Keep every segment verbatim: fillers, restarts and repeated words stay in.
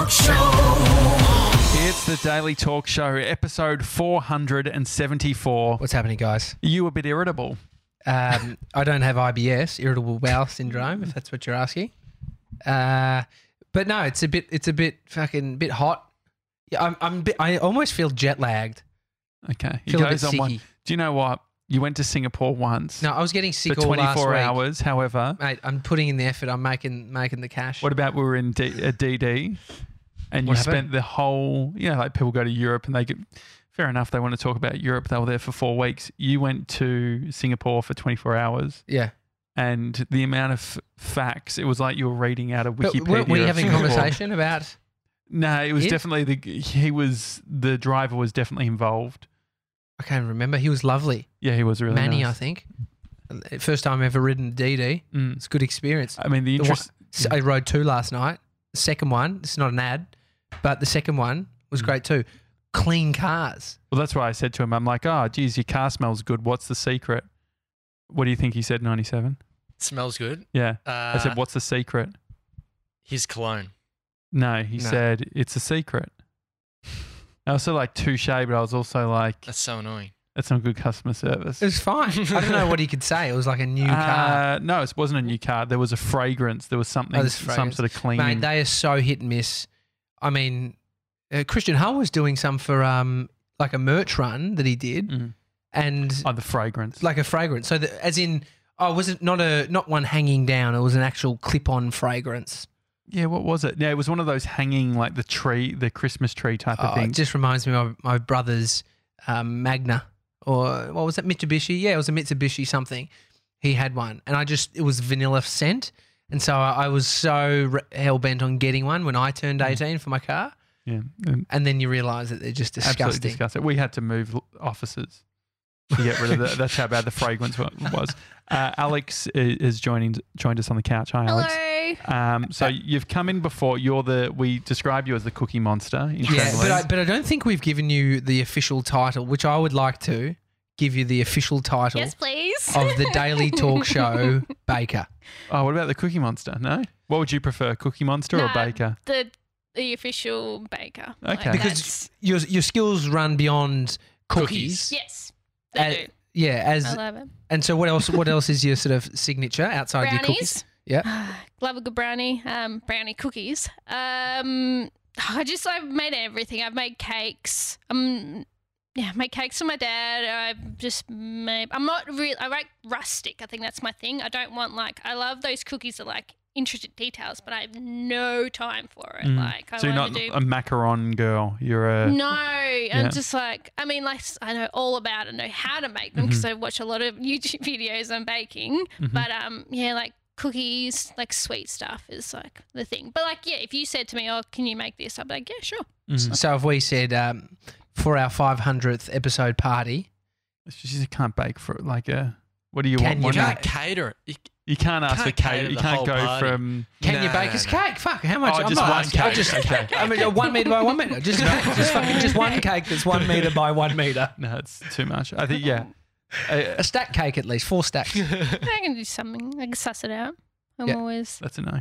Talk Show. It's the Daily Talk Show, episode four hundred seventy-four. What's happening, guys? You a bit irritable. Um, I don't have I B S, irritable bowel syndrome, if that's what you're asking. Uh, but no, it's a bit, it's a bit fucking bit hot. Yeah, I'm, I'm, a bit, I almost feel jet lagged. Okay, he Feel a bit goes on one. sicky. Do you know what? You went to Singapore once. No, I was getting sick for all last twenty-four week. hours. However, Mate, I'm putting in the effort. I'm making making the cash. what about we were in D- a D D, and you What spent happened? the whole, you know, like people go to Europe and they get. Fair enough, they want to talk about Europe. They were there for four weeks. You went to Singapore for twenty-four hours. Yeah. And the amount of facts, it was like you were reading out of But Wikipedia. were, were you of having a Singapore. conversation about... No, it was It? definitely the he was the driver was definitely involved. I can't remember. He was lovely. Yeah, he was really Manny, nice. I think. First time ever ridden D D. Mm. It's a good experience. I mean, the The one- interest. So I rode two last night. The second one, this is not an ad, but the second one was Mm. great too. Clean cars. Well, that's why I said to him, I'm like, oh, geez, your car smells good. What's the secret? What do you think he said? ninety-seven. Smells good. Yeah. Uh, I said, what's the secret? his cologne. No, he No. said it's a secret. I was also like touche, but I was also like, That's so annoying. that's not good customer service. It was fine. I don't know what he could say. It was like a new car. Uh, no, it wasn't a new car. There was a fragrance. There was something, Oh, there's some fragrance. sort of cleaning. Mate, they are so hit and miss. I mean, uh, Christian Hull was doing some for um like a merch run that he did, Mm. and Oh, the fragrance. like a fragrance. So the, as in, oh, was it not a not one hanging down? It was an actual clip-on fragrance. Yeah, what was it? Yeah, it was one of those hanging, like the tree, the Christmas tree type of Oh, thing. it just reminds me of my brother's um, Magna, or what was that, Mitsubishi? Yeah, it was a Mitsubishi something. He had one, and I just it was vanilla scent, and so I, I was so re- hell bent on getting one when I turned eighteen for my car, Yeah, and and then you realise that they're just absolutely disgusting. disgusting. We had to move l- offices to get rid of that. That's how bad the fragrance wa- was. Uh, Alex i- is joining joined us on the couch. Hi, Alex. Hello. Um, so you've come in before. You're the we describe you as the Cookie Monster. Yeah, internally. but I, but I don't think we've given you the official title, which I would like to give you the official title Yes, please. of the Daily Talk Show Baker. oh, what about the Cookie Monster? No, what would you prefer, Cookie Monster or Nah, Baker? The the official baker. Okay. Because that's- your your skills run beyond cookies. Cookies. yes, they Uh, do. Yeah, as I love it. and so what else? What else is your sort of signature outside your cookies? Brownies. Yeah. Love a good brownie. Um, brownie cookies. Um, I just I've made everything. I've made cakes. Um, yeah, made cakes for my dad. I've just made. I'm not real. I like rustic. I think that's my thing. I don't want like. I love those cookies that like intricate details, but I have no time for it. Mm. Like I so you're want not to do. a macaron girl. You're a No, Yeah. I'm just like, I mean, like, I know all about it, know how to make them because I watch a lot of YouTube videos on baking. Mhm. But um, yeah, like cookies, like sweet stuff is like the thing. But like, yeah, if you said to me, "Oh, can you make this?" I'd be like, "Yeah, sure." Mhm. So if we said um, for our five hundredth episode party, She just can't bake for like a. What do you Can want? you One- You can't cater it. You, You can't ask Can't for cake. cater You the can't whole go party. from. can No, you bake no, us no. cake? Fuck, how much? Oh, I'm just not one asking. I cake. Just, Okay. I mean, uh, one meter by one meter. Just, just, fucking, just one cake that's one meter by one meter. No, it's too much. I think yeah. Uh, A stack cake at least, four stacks. I can do something. I can suss it out. I'm Yeah. always. that's a no. No,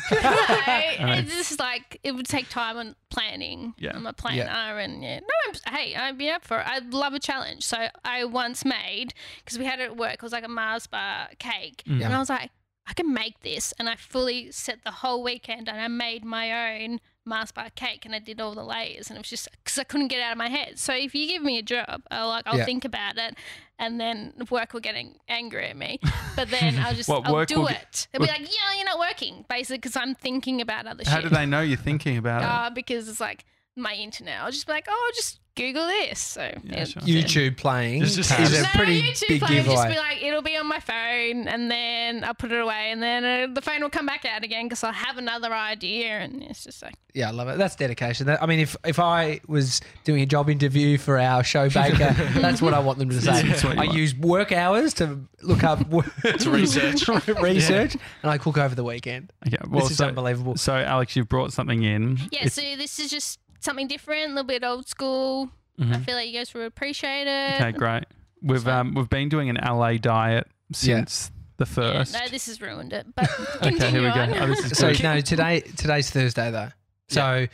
it's just like it would take time on planning. Yeah. I'm a planner, and yeah. No, I'm, hey, I'd be up for it. I love a challenge. So I once made because we had it at work. It was like a Mars bar cake, Mm. and I was like, I can make this, and I fully set the whole weekend, and I made my own Mars bar cake, and I did all the layers, and it was just because I couldn't get it out of my head. So if you give me a job, I'll like I'll Yeah. think about it, and then work will get ang- angry at me. But then I'll just What, I'll work do will it. get- They'll be like, yeah, you're not working, basically, because I'm thinking about other How shit. do they know you're thinking about it? Uh, because it's like my internet. I'll just be like, oh, just Google this. So yeah, sure. YouTube playing Just- just is have- a pretty no, YouTube big play would just giveaway. be like, it'll be on my phone, and then I'll put it away, and then uh, the phone will come back out again because I'll have another idea, and it's just like, Yeah, I love it. That's dedication. That, I mean, if if I was doing a job interview for our show Baker, that's what I want them to say. That's what you I want. use work hours to look up To research. research, and I cook over the weekend. Okay, well, this is so, unbelievable. so Alex, you've brought something in. yeah. It's- So this is just something different, a little bit old school. I Mhm. feel like you guys will appreciate it. Okay, great. We've So- um we've been doing an L A diet since the Yeah, first. no, this has ruined it. But Okay, here we continue go. on. Oh, this is So good. no, today today's Thursday though. So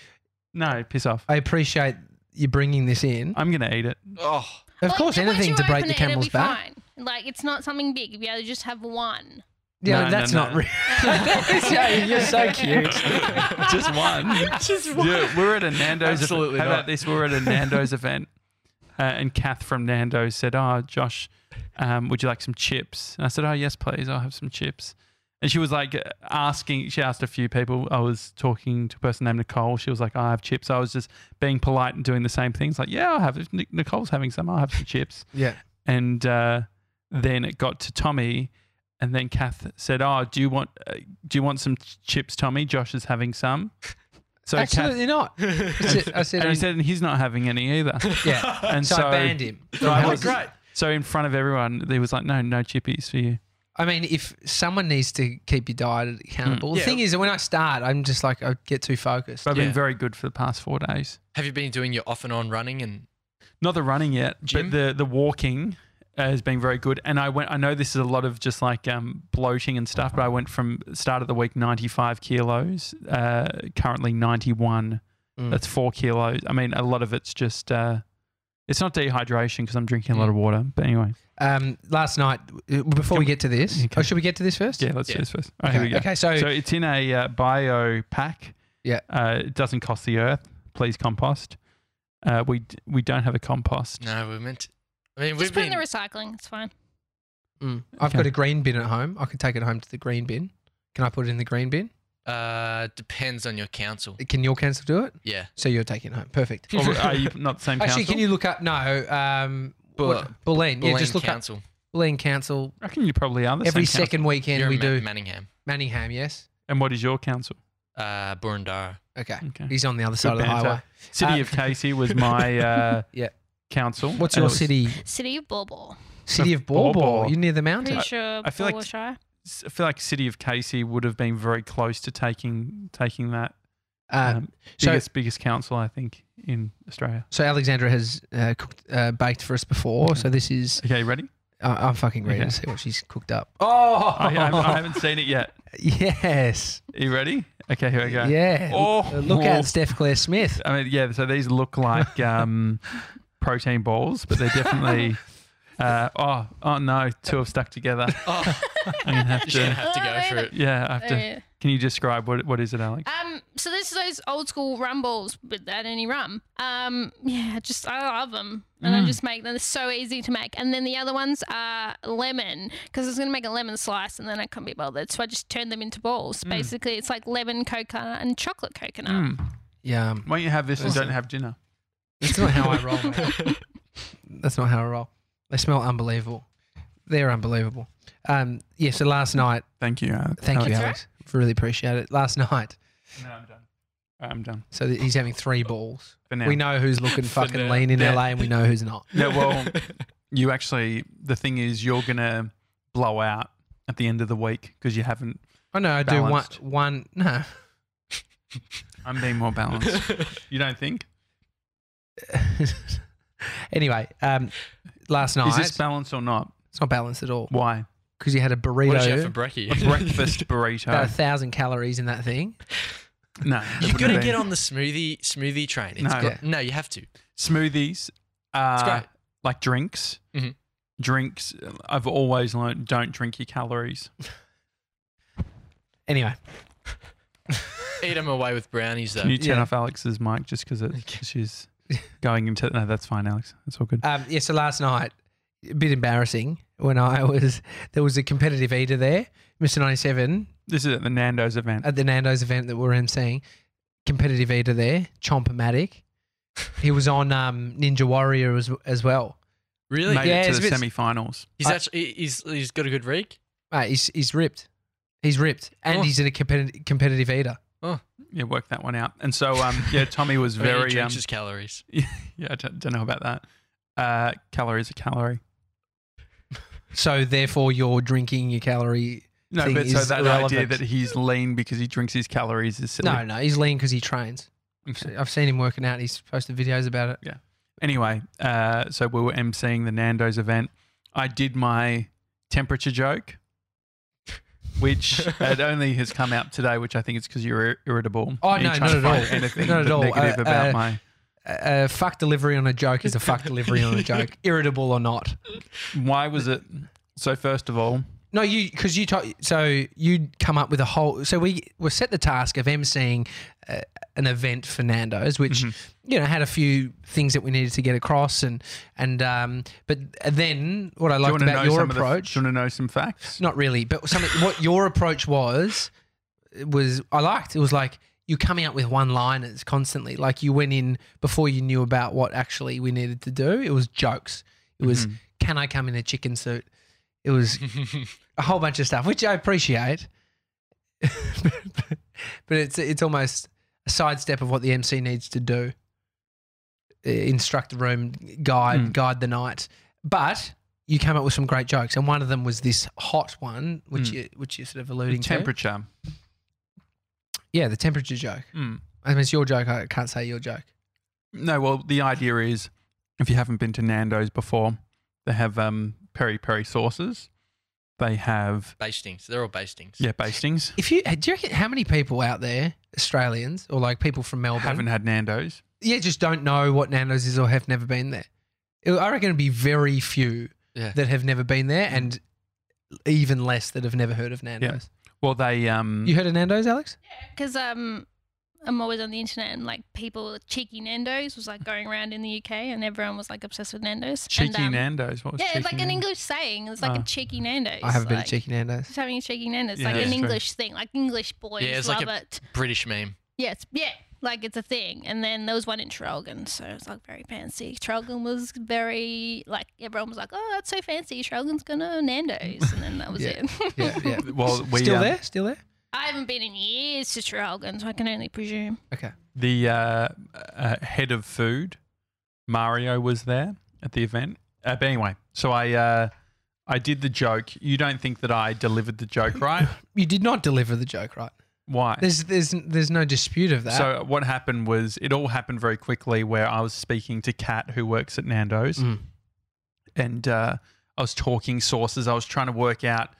No, piss off. I appreciate you bringing this in. I'm gonna eat it. Oh, Of Like, course, then once anything you to break open the it, it'll camel's be back. fine. Like, it's not something big. You'll be able to just have one. Yeah, No, that's no, not no. real. Yeah, you're so cute. Just one. just Yeah, we were at a Nando's. Absolutely event. How not. about this? We were at a Nando's event, uh, and Kath from Nando's said, "Oh, Josh, um, would you like some chips?" And I said, "Oh, yes, please. I'll have some chips." And she was like asking. She asked a few people. I was talking to a person named Nicole. She was like, "I have chips." I was just being polite and doing the same things. Like, "Yeah, I'll have. If Nic- Nicole's having some, I'll have some chips." Yeah. And uh, then it got to Tommy, and then Kath said, "Oh, do you want uh, do you want some chips, Tommy? Josh is having some." So Kath, Absolutely not. I said, I said, and he said and he's not having any either. yeah. And So, so, I banned him. so I How was- is- great. So in front of everyone, he was like, "No, no chippies for you." I mean, if someone needs to keep your diet accountable, the Yeah. thing is that when I start, I'm just like, I get too focused. But I've Yeah. been very good for the past four days. Have you been doing your off and on running and Not the running yet, Gym? but the the walking uh, has been very good. And I went. I know this is a lot of just like um, bloating and stuff, but I went from start of the week ninety-five kilos, uh, currently ninety-one. Mm. That's four kilos. I mean, a lot of it's just. Uh, it's not dehydration because I'm drinking a lot of water. But anyway, Um, last night, uh, before we get to this, Okay. oh, should we get to this first? yeah, let's Yeah. do this first. All right, here we Okay. go. Okay. So, So it's in a uh, bio pack. Yeah. Uh, it doesn't cost the earth. Please compost. Uh, we d- we don't have a compost. no? We're meant. To, I mean, Just we've put in been. the recycling. It's fine. mm, I've Okay. got a green bin at home. I can take it home to the green bin. Can I put it in the green bin? Uh, depends on your council. Can your council do it? Yeah. So you're taking it home. Perfect. Or are you not the same Actually, council? can you look up? No. Um, Bull- what, Bulleen. Yeah, Bulleen just look council. up Bulleen Council. I reckon you probably are the Every same council. second weekend You're we in Ma- do Manningham. Manningham. Yes. And what is your council? Uh, Burundara. Okay. Okay. He's on the other side of the banter. highway. City Um, of Casey was my uh, Yeah. council. What's And your it was- city? City of Bauble. City of Bawbor. Bawbor. You're near the mountain. Pretty sure I feel like- Bauble Shire. I feel like City of Casey would have been very close to taking taking that Uh, um, so- biggest biggest council I think in Australia. So Alexandra has uh, cooked, uh, baked for us before. So this is. Okay, ready? Uh, I'm fucking ready Okay. to see what she's cooked up. Oh, I, I, I haven't seen it yet. yes. Are you ready? Okay, here we go. Yeah. Oh. Uh, look at Steph Claire Smith. I mean, yeah. So these look like um, protein balls, but they're definitely. Uh, oh, oh no! Two have stuck together. Oh, I'm gonna have you're just gonna to. have to go for it. Yeah, I have to. Uh, Can you describe what what is it, Alex? Um, so this is those old school rum balls without any rum. Um, yeah, just I love them, and I Mm. just make them. They're so easy to make. And then the other ones are lemon, because I was gonna make a lemon slice, and then I couldn't be bothered, so I just turned them into balls. Mm. Basically, it's like lemon coconut and chocolate coconut. Mm. Yeah. Why don't you have this and Awesome. don't have dinner? That's not how I roll, mate. That's not how I roll. They smell unbelievable. They're unbelievable. Um, yeah, so last night, Thank you. Uh, thank you, That's Alex. Really appreciate it. Last night, No, I'm done. I'm done so that he's having three balls. for now. We know who's looking For fucking now. lean in Yeah. L A and we know who's not. Yeah, well, you actually. The thing is, you're gonna blow out at the end of the week because you haven't. I know, I do one, Balanced. one, no. I'm being more balanced. You don't think? Anyway, um, last night, Is this balanced or not? it's not balanced at all Why? because you had a What did you have for burrito, brekkie? A breakfast about a burrito. thousand calories in that thing. No, You got to get on the smoothie smoothie train. It's No. got- no, you have to. smoothies. Uh, It's great. Like drinks. Mhm. Drinks. I've always learned don't drink your calories. Anyway, Eat them away with brownies though. Can you turn Yeah. off Alex's mic just because she's going into? No, that's fine, Alex. That's all good. um, yeah, so last night, a bit embarrassing when I was, there was a competitive eater there, Mister ninety-seven, This is at the Nando's event. at the Nando's event that we're emceeing. Competitive eater there, Chomp-O-Matic. He was on um, Ninja Warrior as, as well. Really? Made Yeah, it to it's the a bit- semi-finals. He's I- actually he's he's got a good reek. Mate, he's, he's ripped. He's ripped. And Oh. he's in a competitive competitive eater. Yeah, work that one out. And so, um, yeah, Tommy was I mean, he very. drinks Um, his calories. yeah, I don't, don't know about that. Uh, calorie is a calorie. So therefore, you're drinking your calorie. No, Thing but so is that idea irrelevant. that he's lean because he drinks his calories is silly. No, no, he's lean because he trains. Okay. I've seen him working out. He's posted videos about it. Anyway, uh, so we were emceeing the Nando's event. I did my temperature joke. which it only has come out today, which I think it's because you're ir- irritable. Oh, And no, you're trying not to at all. find Anything Not at all. negative Uh, about uh, my. A fuck delivery on a joke is a fuck delivery on a joke, irritable or not. Why was it? So first of all, No, you because you talk, so you'd come up with a whole. So we were set the task of emceeing uh, an event for Nando's, which Mm-hmm. you know had a few things that we needed to get across, and and um, but then what I do you liked want to know about your some approach, Of the, do you want to know some facts? not really, but something what your approach was was I liked. It was like you coming up with one-liners constantly. Like you went in before you knew about what actually we needed to do. It was jokes. It was Mhm. can I come in a chicken suit? It was a whole bunch of stuff, which I appreciate. But it's it's almost a sidestep of what the M C needs to do. Uh, Instruct the room, guide Mm. guide the night. But you came up with some great jokes, and one of them was this hot one, which Mm. you which you're sort of The alluding to. temperature. Yeah, the temperature joke. Mm. I mean, it's your joke. I can't say your joke. No, well, the idea is if you haven't been to Nando's before, they have um, peri peri sauces. They have Bastings. They're all bastings. yeah bastings. If you do you reckon how many people out there, Australians or like people from Melbourne, Haven't had Nando's. yeah, just don't know what Nando's is or have never been there? It- I reckon it'd be very few Yeah. that have never been there, and even less that have never heard of Nando's. Well, they um You heard of Nando's, Alex? Because um, I'm always on the internet and like people, cheeky Nando's was like going around in the U K and everyone was like obsessed with Nando's. cheeky and, um, Nando's. What was Yeah, cheeky it's like an Nando's? English saying. It's like Oh. a cheeky Nando's. I haven't been like, to Cheeky Nando's. Just having a cheeky Nando's. It's Yeah, like an that's true. English thing. Like English boys Yeah, it's love like a- it. British meme. Yeah, it's, yeah, like it's a thing. And then there was one in Traralgon, so it's like very fancy. Traralgon was very like everyone was like, "Oh, that's so fancy. Traralgon's gonna Nando's," and then that was Yeah. it. Yeah, yeah. Well, we Still um, there? Still there? I haven't been in years to Traralgon, so I can only presume. Okay. The uh, uh, head of food, Mario, was there at the event. Uh, but anyway, so I uh, I did the joke. You don't think that I delivered the joke right? You did not deliver the joke right. Why? There's there's there's no dispute of that. So what happened was it all happened very quickly where I was speaking to Kat, who works at Nando's, Mm. and uh, I was talking sources. I was trying to work out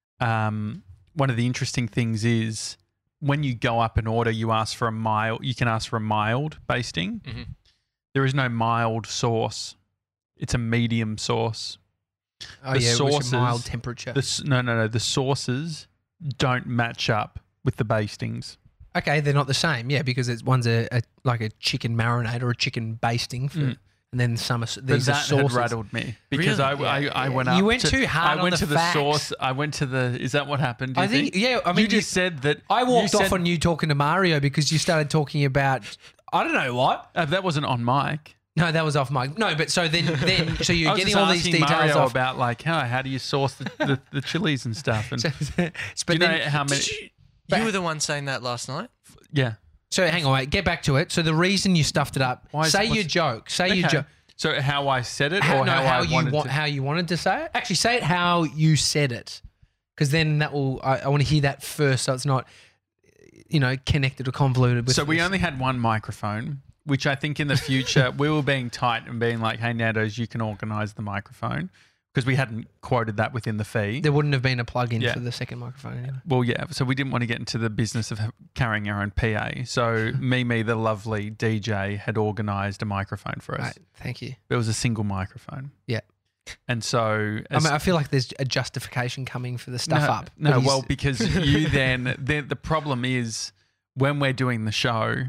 um, one of the interesting things is when you go up an order, you ask for a mild. You can ask for a mild basting. Mhm. There is no mild sauce. It's a medium sauce. oh the yeah, it was sauces- a mild temperature. The, s- no, no, no. The sauces don't match up with the bastings. Okay, they're not the same. Yeah, because it's one's a, a like a chicken marinade or a chicken basting, for, Mm. and then some are, But these are that sauces. had rattled me because Really? I, I, I went up. You went to, too hard I on went the to the facts. source. I went to the. Is that what happened? Do you I think, yeah. I mean, you you just said that. I you walked off said- on you talking to Mario because you started talking about I don't know what. Uh, that wasn't on mic. No, that was off mic. No, but so then then so I you're was getting just all these asking details Mario off. about like how how do you source the, the, the chilies and stuff and So, do but you know then, how many? Did you, But- you were the one saying that last night. Yeah. so hang on, wait, get back to it. So the reason you stuffed it up, Why is- say your what's- joke, say your Okay. joke. So how I said it, How, or no, how, how, I you wanted want, to? how you wanted to say it. Actually, say it how you said it, because then that will. I, I want to hear that first, so it's not, you know, connected or convoluted. With So we this. only had one microphone, which I think in the future we were being tight and being like, "Hey Nando's, you can organise the microphone," because we hadn't quoted that within the fee. There wouldn't have been a plug-in Yeah. for the second microphone. Anyway. Well, yeah. So we didn't want to get into the business of ha- carrying our own P A. So Mimi, the lovely D J, had organised a microphone for us. Right, thank you. It was a single microphone. Yeah. And so, I mean, I feel like there's a justification coming for the stuff no, up. No, Nobody's- well, because you then, then the problem is when we're doing the show,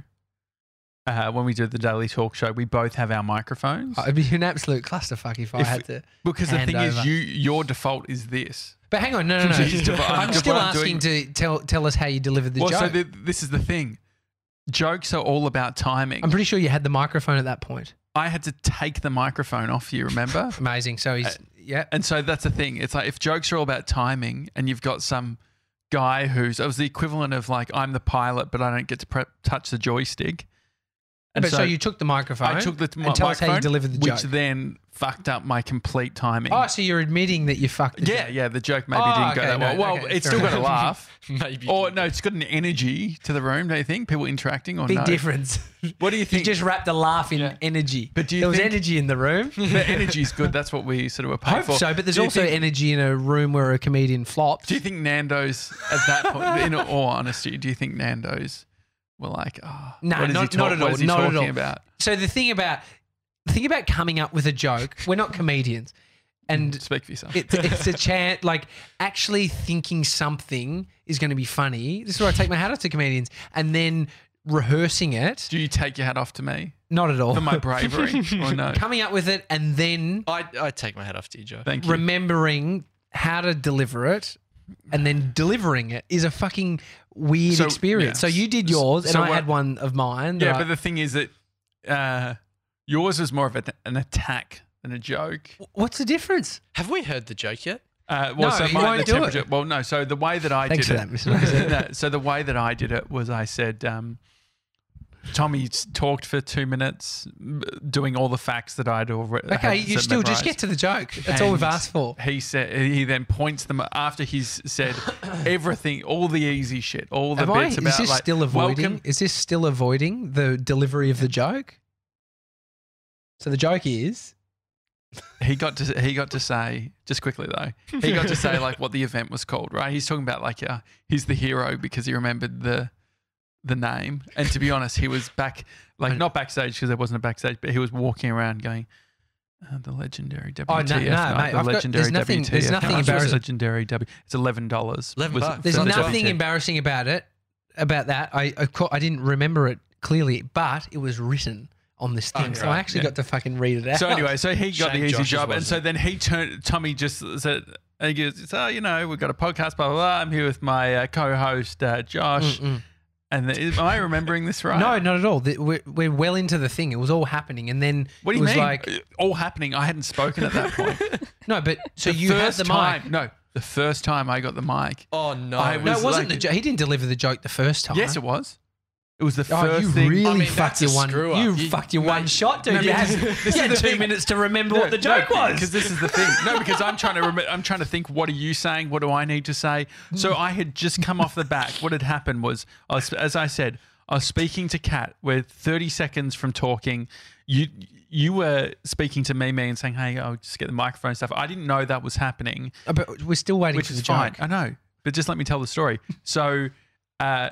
uh, when we do the daily talk show, we both have our microphones. it'd be an absolute clusterfuck if, I If- had to. because the hand thing is, over. you your default is this. But hang on, no, no, no. Jeez, Dev- I'm I'm- still what I'm asking to tell tell us how you delivered the well, joke. so the, this is the thing. Jokes are all about timing. I'm pretty sure you had the microphone at that point. I had to take the microphone off you, remember? Amazing. So he's Uh, yeah. And so that's the thing. It's like if jokes are all about timing and you've got some guy who's, it was the equivalent of like, I'm the pilot, but I don't get to pre- touch the joystick. And but so, you took the microphone. I took the m- and tell us how you microphone, delivered the which joke. then fucked up my complete timing. Oh, so you're admitting that you fucked the yeah, joke. yeah, the joke maybe Oh, didn't go okay, that no, well. Well, okay, it's fair still got a enough. laugh. Maybe. Or no, it's got an energy to the room, don't you think? People interacting or Big no? difference. What do you You think? just wrapped a laugh in Yeah. energy. But do you there was think- energy in the room? The energy's good. That's what we sort of were I paid hope for. so, but there's Do you also think- energy in a room where a comedian flops. Do you think Nando's at that point, in all honesty, do you think Nando's were like, oh, No, what is not- he talk- not at what all, is he not at talking all. about? So the thing about the thing about coming up with a joke, we're not comedians, and Speak for yourself. it's it's a chance. Like actually thinking something is going to be funny. This is where I take my hat off to comedians, and then rehearsing it. Do you take your hat off to me Not at all. for my bravery or no? Coming up with it and then I I take my hat off to you, Joe. Thank you. remembering how to deliver it and then delivering it is a fucking weird So, experience. yeah. So you did yours and So I what- had one of mine. yeah, that but I- the thing is that uh, yours was more of a, an attack than a joke. what's the difference? Have we heard the joke yet? Uh, well, No, so you my, won't the do it. temperature. Well, no. So the way that I Thanks did for it. that, Mister Mason. no, so the way that I did it was I said, um, Tommy s- talked for two minutes, m- doing all the facts that I'd already. Okay, you still just get to the joke. That's all we've And asked for. He said he then points them after he's said everything, all the easy shit, all the Am I, bits is about this like still avoiding? welcome. Is this still avoiding the delivery of the joke? So the joke is He got to he got to say just quickly though. He got to say like what the event was called, right? He's talking about like uh, he's the hero because he remembered the the name. And to be honest, he was back like not backstage because there wasn't a backstage, but he was walking around going. Uh, the legendary W T F Oh, no, no, night, mate, the I've got- legendary there's nothing- W T F there's nothing night. embarrassing- Legendary W. It's eleven dollars. eleven bucks. there's For the nothing joke. embarrassing about it. About that, I of course, I didn't remember it clearly, but it was written on this thing, so I right, actually yeah. got to fucking read it out. So anyway, so he got Shame the easy Josh's job, and so wasn't. then he turned. Tommy just said, and he goes, "So you know, we've got a podcast, blah blah blah. I'm here with my uh, co-host uh, Josh." Mm-mm. And the, am I remembering this right? No, not at all. The- We're, we're well into the thing. It was all happening, and then What do it you was mean? like All happening. I hadn't spoken at that point. no, but so the you had first the time, mic. no, the first time I got the mic. Oh no! I No, was it wasn't like- the joke. He didn't deliver the joke the first time. Yes, it was. It was the Oh, first you thing. really I mean, fucked that's a your one. screw up. You, You- fucked your one mate, shot, dude. no, you had, because this you is had the two thing. minutes to remember what the joke was. Because this is the thing. No, because I'm trying to rem- I'm trying to think. What are you saying? What do I need to say? So I had just come off the back. What had happened was, I was, as I said, I was speaking to Kat. We're thirty seconds from talking. You you were speaking to me, me, and saying, "Hey, I'll just get the microphone stuff." I didn't know that was happening, Uh, but we're still waiting which for is the fine. joke. I know, but just let me tell the story. So. Uh,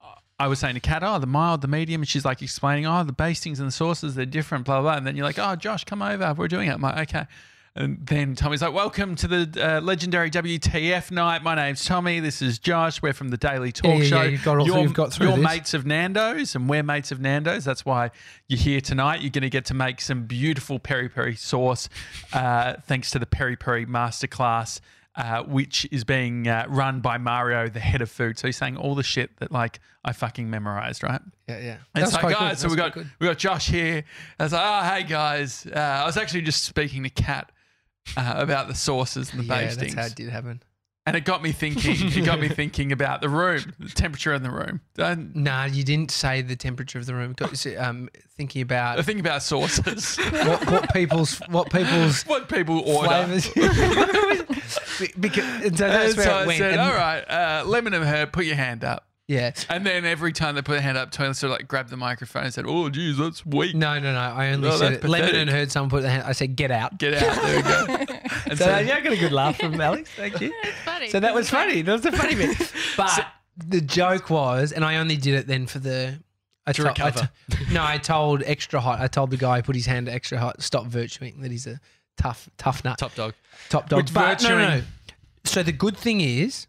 I was saying to Kat, oh, the mild, the medium, and she's like explaining, oh, the bastings and the sauces, they're different, blah, blah, blah. And then you're like, oh, Josh, come over. We're doing it. I'm like, okay. And then Tommy's like, welcome to the uh, legendary W T F night. My name's Tommy. This is Josh. We're from the Daily Talk Yeah, yeah, Show. yeah, you've got all- you're you've got through you're this. mates of Nando's, and we're mates of Nando's. That's why you're here tonight. You're going to get to make some beautiful peri peri sauce uh, thanks to the peri peri masterclass. Uh, which is being uh, run by Mario, the head of food. So he's saying all the shit that like I fucking memorized, right? Yeah, yeah. And That's so, quite guys, good. so we That's got quite good. we got Josh here. I was like, oh, hey guys. Uh, I was actually just speaking to Kat uh, about the sauces and the Yeah, bastings, that's how it did happen. and it got me thinking. It got me thinking about the room, the temperature in the room. And Nah, you didn't say the temperature of the room. Got- Um, thinking about the thing about sauces, what, what people's what people's what people order. flavors. because and so that's And where so it I went. said, and- all right, uh, lemon and herb, put your hand up. Yeah. And then every time they put their hand up, Tony sort of like grabbed the microphone and said, "Oh, geez, that's weak. No, no, no. I only Oh, said that's it. Lemon pathetic. and heard someone put their hand. I said, "Get out." Get out." There we go. And So so- yeah, I got a good laugh from Alex. Thank you. It's funny. So that was funny. That was the funny bit. But the joke was, and I only did it then for the. I To told- I recover. t- no, I told extra hot. I told the guy who put his hand to extra hot, stop virtuing that he's a tough, tough nut, Top dog. top dog. Which But no, no, no. virtuing- So the good thing is,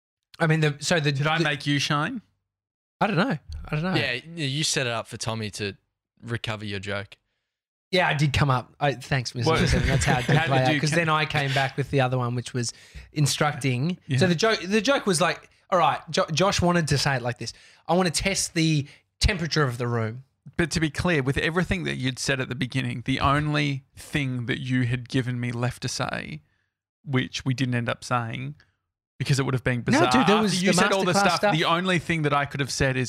I mean, the so the Did I the- make you shine? I don't know. I don't know. Yeah, you set it up for Tommy to recover your joke. Yeah, I did come up. I, thanks, Mister What- Seven. That's how it did How play did out. you Because ca- then I came back with the other one, which was instructing. Yeah. So the joke, the joke was like, all right, jo- Josh wanted to say it like this. I want to test the temperature of the room. But to be clear, with everything that you'd said at the beginning, the only thing that you had given me left to say, which we didn't end up saying, because it would have been No, bizarre. dude, there After was you the said all the masterclass stuff, stuff. The only thing that I could have said is,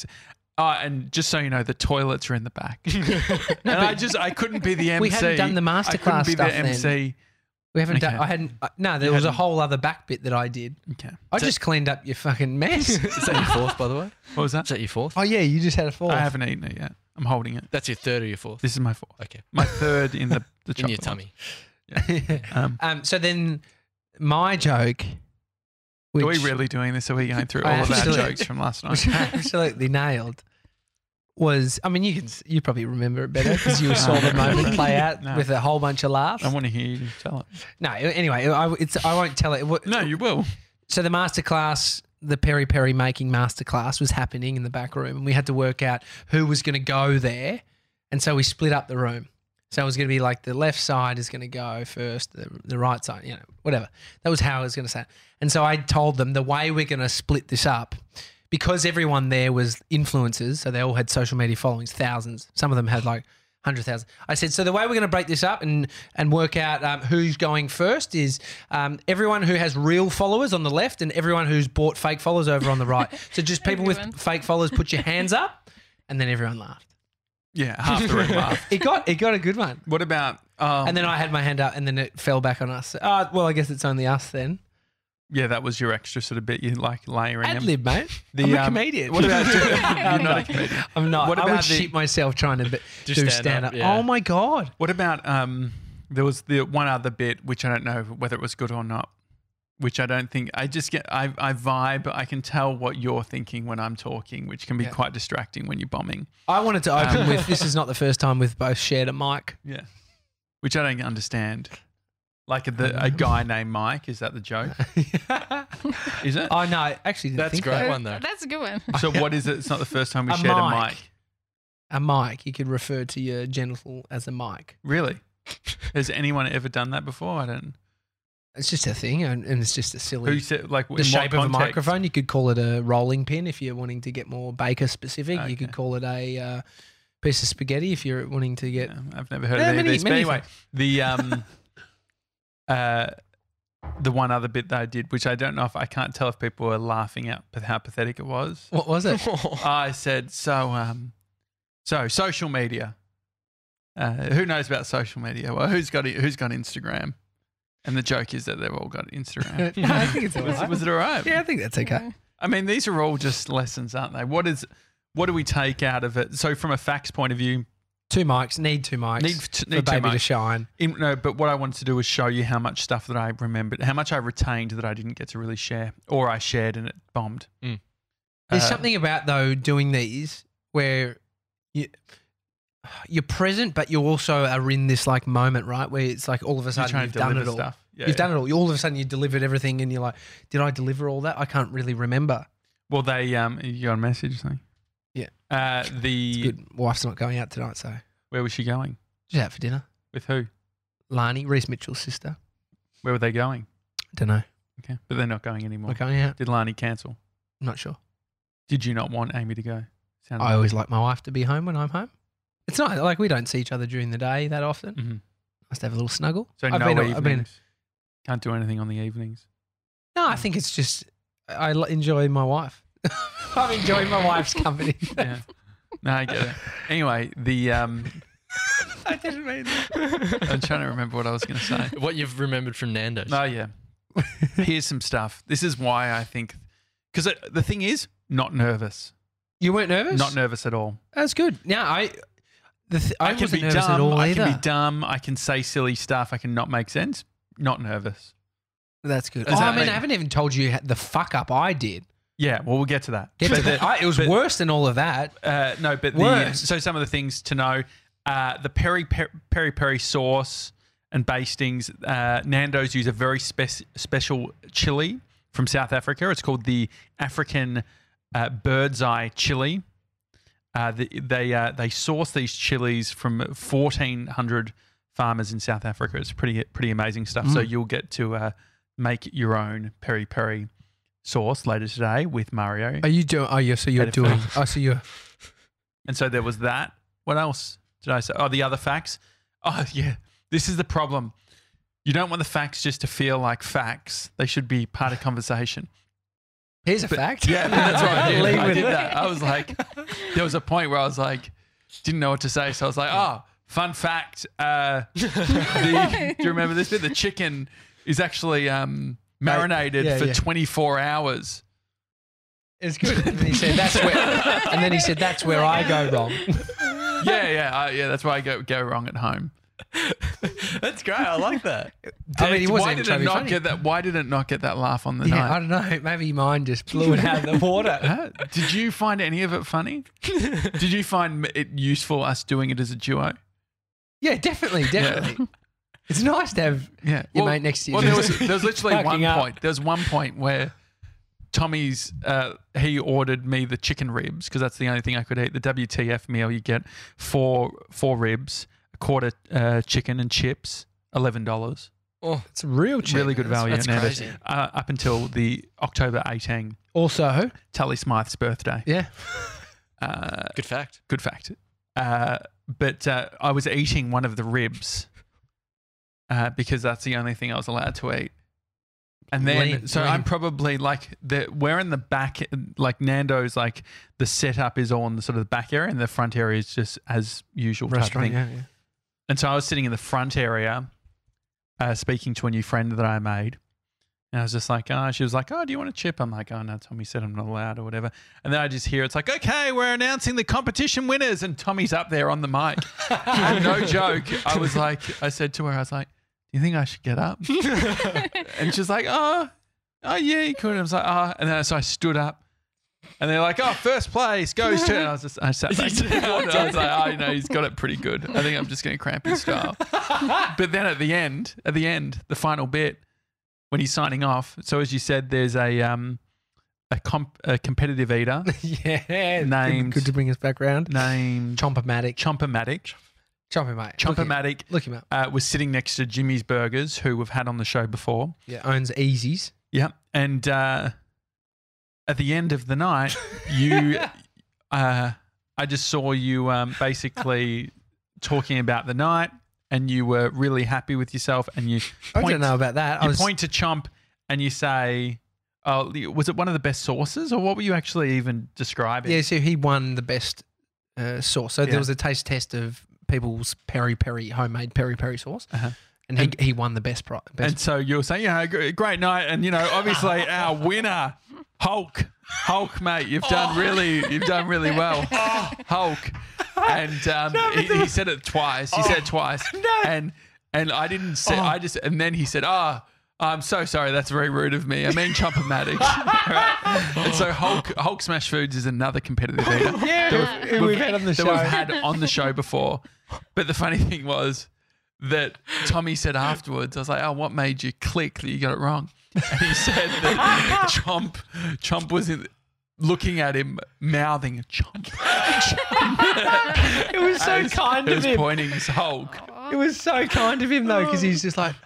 Oh, and just so you know, the toilets are in the back. and I just I couldn't be the M C. We hadn't done the I couldn't masterclass be stuff the M C. then. We haven't done. Okay. I hadn't. Uh, no, there You was a hadn't- whole other back bit that I did. Okay. I just cleaned up your fucking mess. Is that your fourth, by the way? What was Is that? that your fourth? Oh yeah, you just had a fall. I haven't eaten it yet. I'm holding it. That's your third or your fourth? This is my fourth. Okay. My third in the, the In your chocolate tummy. one. Um, um. So then, my joke. Which, are we really doing this? Are we going through I all of our absolutely- jokes from last which night? I absolutely nailed. Was I mean you can s- you probably remember it better because you saw the moment play out No. with a whole bunch of laughs. I want to hear you tell it. No, anyway, I, it's I won't tell it. It wa- No, you will. So the masterclass, the peri peri making masterclass, was happening in the back room, and we had to work out who was going to go there, and so we split up the room. So it was going to be like the left side is going to go first, the, the right side, you know, whatever. That was how I was going to say it. And so I told them the way we're going to split this up, because everyone there was influencers, so they all had social media followings, thousands. Some of them had like one hundred thousand. I said, so the way we're going to break this up and and work out um, who's going first is um, everyone who has real followers on the left and everyone who's bought fake followers over on the right. So just people with Everyone. fake followers, put your hands up, and then everyone laughed. Yeah, half the room laughed. It got it got a good one. What about? Um, And then I had my hand up, and then it fell back on us. Uh, well, I guess it's only us then. yeah, that was your extra sort of bit. You like layering Ad them. lib, mate. The, I'm a um, comedian. What about? You're I'm not a comedian. I'm not. What I about would the- shit myself trying to be, Do do stand stand up, up. yeah. Oh my god. What about? Um, there was the one other bit which I don't know whether it was good or not. Which I don't think I just get. I I vibe. I can tell what you're thinking when I'm talking, which can be Yeah. quite distracting when you're bombing. I wanted to open Um, with this is not the first time we've both shared a mic. Yeah, which I don't understand. Like the, a guy named Mike. Is that the joke? Is it? Oh no, I actually didn't That's think great that. one though. That's a good one. So what is it? It's not the first time we A shared a mic. mic. A mic, you could refer to your genital as a mic. Really? Has anyone ever done that before? I don't. It's just a thing, and, and it's just a silly. Who said like the in what shape of a context? microphone. You could call it a rolling pin if you're wanting to get more baker specific. You Okay. could call it a uh, piece of spaghetti if you're wanting to get. Yeah, I've never heard Yeah, of any many- of these. But many anyway, the um, uh, the one other bit that I did, which I don't know if I can't tell if people were laughing at how pathetic it was. What was it? I said so. Um, so social media. Uh, who knows about social media? Well, who's got who's got Instagram? And the joke is that they've all got Instagram. No, I think it's all was, right. was it all right? Yeah, I think that's okay. I mean, these are all just lessons, aren't they? What is, what do we take out of it? So, from a facts point of view, Two mics. Need two mics. need, t- for need too baby to much. shine. In, no, but what I wanted to do was show you how much stuff that I remembered, how much I retained that I didn't get to really share, or I shared and it bombed. Mm. There's Uh, something about though doing these where you you're present, but you also are in this like moment, right? Where it's like all of a you're sudden trying you've to done deliver it all. stuff. Yeah, You've yeah. done it all. You, all of a sudden you delivered everything, and you're like, "Did I deliver all that? I can't really remember." Well, they um, you got a message thing. Yeah. Uh, It's the good. Wife's not going out tonight, so where was she going? just out for dinner. With who? Lani, Reese Mitchell's sister. Where were they going? Don't know. Okay, but they're not going anymore. Not going out. Did Lani cancel? I'm not sure. Did you not want Amy to go? Sounded I always like my wife to be home when I'm home. It's not like we don't see each other during the day that often. hmm Nice to have a little snuggle. So I've no been, evenings. I've been. Can't do anything on the evenings. No, I think it's just I l- enjoy my wife. I'm enjoying my wife's company. Yeah. No, I get it. Anyway, the um, I didn't mean that. I'm trying to remember what I was going to say. What you've remembered from Nando's. Oh yeah. Here's some stuff. This is why I think, because the thing is, not nervous, You weren't nervous? not nervous at all. That's good. Yeah, I. The th- I, I can wasn't be nervous dumb. at all I either. can be dumb. I can say silly stuff. I can not make sense. Not nervous. That's good. Does Oh, that I mean, mean- I haven't even told you the fuck up I did. Yeah. Well, we'll get to that. Get But to the- that. I, it was but- worse than all of that. Uh, no, but the, Worse. so some of the things to know: uh, the peri per- peri peri sauce and bastings. Uh, Nando's use a very spec- special chili from South Africa. It's called the African uh, bird's eye chili. Uh, the, they uh, they source these chilies from fourteen hundred farmers in South Africa. It's pretty pretty amazing stuff. So Mm. you'll get to uh, make your own peri peri sauce later today with Mario. Are you doing? Oh, yeah. So you're Better doing. film. Oh, so you're. And so there was that. What else did I say? Oh, the other facts. Oh, yeah. This is the problem. You don't want the facts just to feel like facts. They should be part of conversation. Here's a fact. Yeah, that's what I did. Lead I with did it. that. I was like, there was a point where I was like, didn't know what to say. So I was like, oh, fun fact. Uh, the, do you remember this bit? The chicken is actually um, marinated yeah, for yeah. twenty-four hours. It's good. And then he said, "That's where," and then he said, "That's where I go wrong." Yeah, yeah, uh, yeah. That's why I go go wrong at home. That's great. I like that. I mean, he wasn't why even did trying it to be not funny. get that? Why did it not get that laugh on the Yeah, night? I don't know. Maybe your mind just blew it out of the water. Huh? Did you find any of it funny? Did you find it useful us doing it as a duo? Yeah, definitely, definitely. It's nice to have Yeah, your mate next to you. Well, there was just there was literally one fucking up. point. There was one point where Tommy's uh, he ordered me the chicken ribs because that's the only thing I could eat. The W T F meal, you get four four ribs, a quarter uh, chicken and chips, eleven dollars. Oh, It's real cheap. Really good value. that's at Nando's. crazy. Uh, up until the October eighteenth, Also, Tully Smythe's birthday. yeah, Uh, good fact. good fact. Uh, but uh, I was eating one of the ribs uh, because that's the only thing I was allowed to eat. And then, Lean, so lean. I'm probably like, the, we're in the back, like Nando's, like the setup is all in the sort of the back area and the front area is just as usual type of restaurant. thing. Yeah, yeah. And so I was sitting in the front area uh, speaking to a new friend that I made. And I was just like, oh, she was like, oh, do you want a chip? I'm like, oh, no, Tommy said I'm not allowed or whatever. And then I just hear it's like, okay, we're announcing the competition winners. And Tommy's up there on the mic. And no joke. I was like, I said to her, I was like, do you think I should get up? And she's like, oh, oh yeah, you could. And I was like, oh. And then so I stood up. And they're like, oh, first place goes to. And I was just, I sat back down. And I was like, oh, you know, he's got it pretty good. I think I'm just going to cramp his style. But then at the end, at the end, the final bit, when he's signing off. So as you said, there's a um a comp a competitive eater yeah. Named- Good, good to bring us back round. named Chompermatic. Chompermatic. Chomper, mate. Look him, Chompermatic look him up. uh, was sitting next to Jimmy's Burgers, who we've had on the show before. Yeah, owns Easies. Yeah, and uh, at the end of the night, you, uh, I just saw you um, basically talking about the night, and you were really happy with yourself, and you I point, don't know about that. I you was, point to Chomp, and you say, "Oh, was it one of the best sauces, or what were you actually even describing?" yeah, so he won the best uh, sauce. So Yeah. there was a taste test of people's peri peri homemade peri peri sauce, Uh-huh. and he he won the best prize. Best And so you were saying, yeah, gr- great night. And, you know, obviously our winner, Hulk. Hulk, mate, you've done really, you've done really well. Hulk. And um, he, he said it twice. He said it twice. And and I didn't say, I just, and then he said, oh, I'm so sorry. That's very rude of me. I mean, Chompermatic. Right? And so Hulk, Hulk Smash Foods is another competitive eater. yeah, we've, we've had on the that show. we've had on the show before. But the funny thing was that Tommy said afterwards, I was like, oh, what made you click that you got it wrong? And he said that Chomp, Chomp was in, looking at him, mouthing, Chomp. It was so As- kind as of him. pointing his Hulk. It was so kind of him though, because he's just like.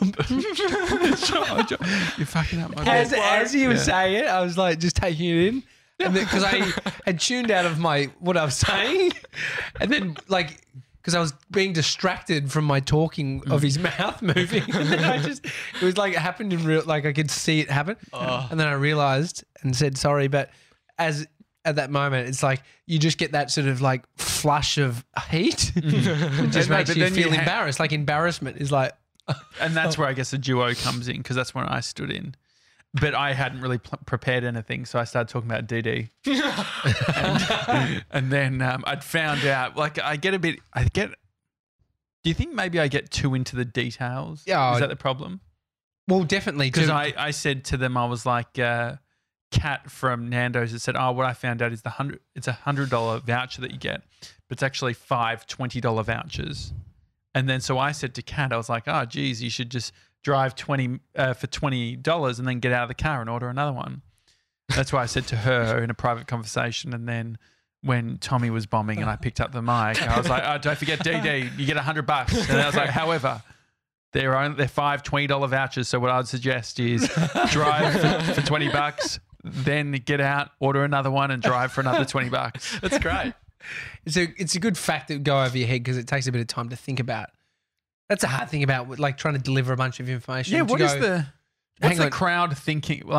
You're fucking up my As, bed. as he was Yeah. saying it, I was like just taking it in, and because I had tuned out of my what I was saying, and then like because I was being distracted from my talking of his mouth moving, and then I just it was like it happened in real, like I could see it happen, and then I realized and said sorry, but as at that moment, it's like you just get that sort of like flush of heat, it just And no, makes but you then you feel ha- embarrassed. Like embarrassment is like. And that's where I guess the duo comes in because that's when I stood in. But I hadn't really pl- prepared anything, so I started talking about D D. and, and then um, I'd found out, like, I get a bit, I get, do you think maybe I get too into the details? Yeah, Is I- that the problem? Well, definitely Because too. I, I said to them, I was like, uh, Kat from Nando's had said, oh, what I found out is the hundred, it's a hundred dollar voucher that you get, but it's actually five twenty dollar vouchers. And then so I said to Kat, I was like, oh, geez, you should just drive twenty uh, for twenty dollars and then get out of the car and order another one. That's why I said to her in a private conversation. And then when Tommy was bombing and I picked up the mic, I was like, oh, don't forget D D, you get a hundred bucks. And I was like, however, they're only, they're five twenty dollar vouchers. So what I'd suggest is drive for, for twenty bucks, then get out, order another one and drive for another twenty bucks. That's great. It's a it's a good fact that would go over your head because it takes a bit of time to think about. That's a hard thing about like trying to deliver a bunch of information. Yeah, to what go, is the hang what's the on. crowd thinking? Like,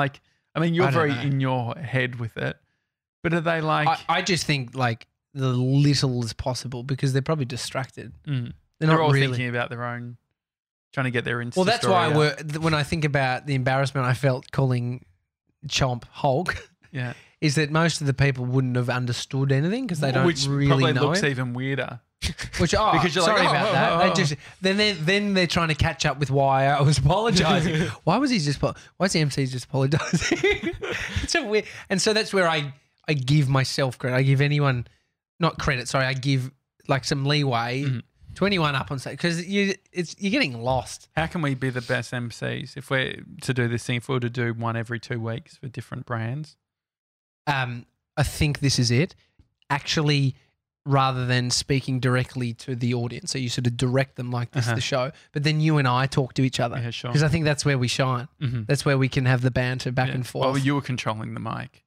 I mean, you're I don't very know. in your head with it, but are they like? I, I just think like the little as possible because they're probably distracted. Mm. They're, They're not all really. thinking about their own, trying to get their Insta Well, that's story why out. we're, th- when I think about the embarrassment I felt calling Chomp Hulk, Yeah, is that most of the people wouldn't have understood anything because they don't which really probably know looks it. even weirder. Which oh, because you're like, sorry oh, about oh, that. oh, They oh. just then they then they're trying to catch up with why I was apologising. Why was he just? apo- Why is the M C just apologising? It's a weird, and so that's where I I give myself credit. I give anyone not credit. Sorry, I give like some leeway Mhm. to anyone up on stage because you it's you're getting lost. How can we be the best M Cs if we're to do this thing? If we were to do one every two weeks for different brands, Um, I think this is it. Actually, rather than speaking directly to the audience, so you sort of direct them like this Uh-huh. the show, but then you and I talk to each other. yeah, sure. Because I think that's where we shine. Mhm. That's where we can have the banter back Yeah. and forth. Well, you were controlling the mic.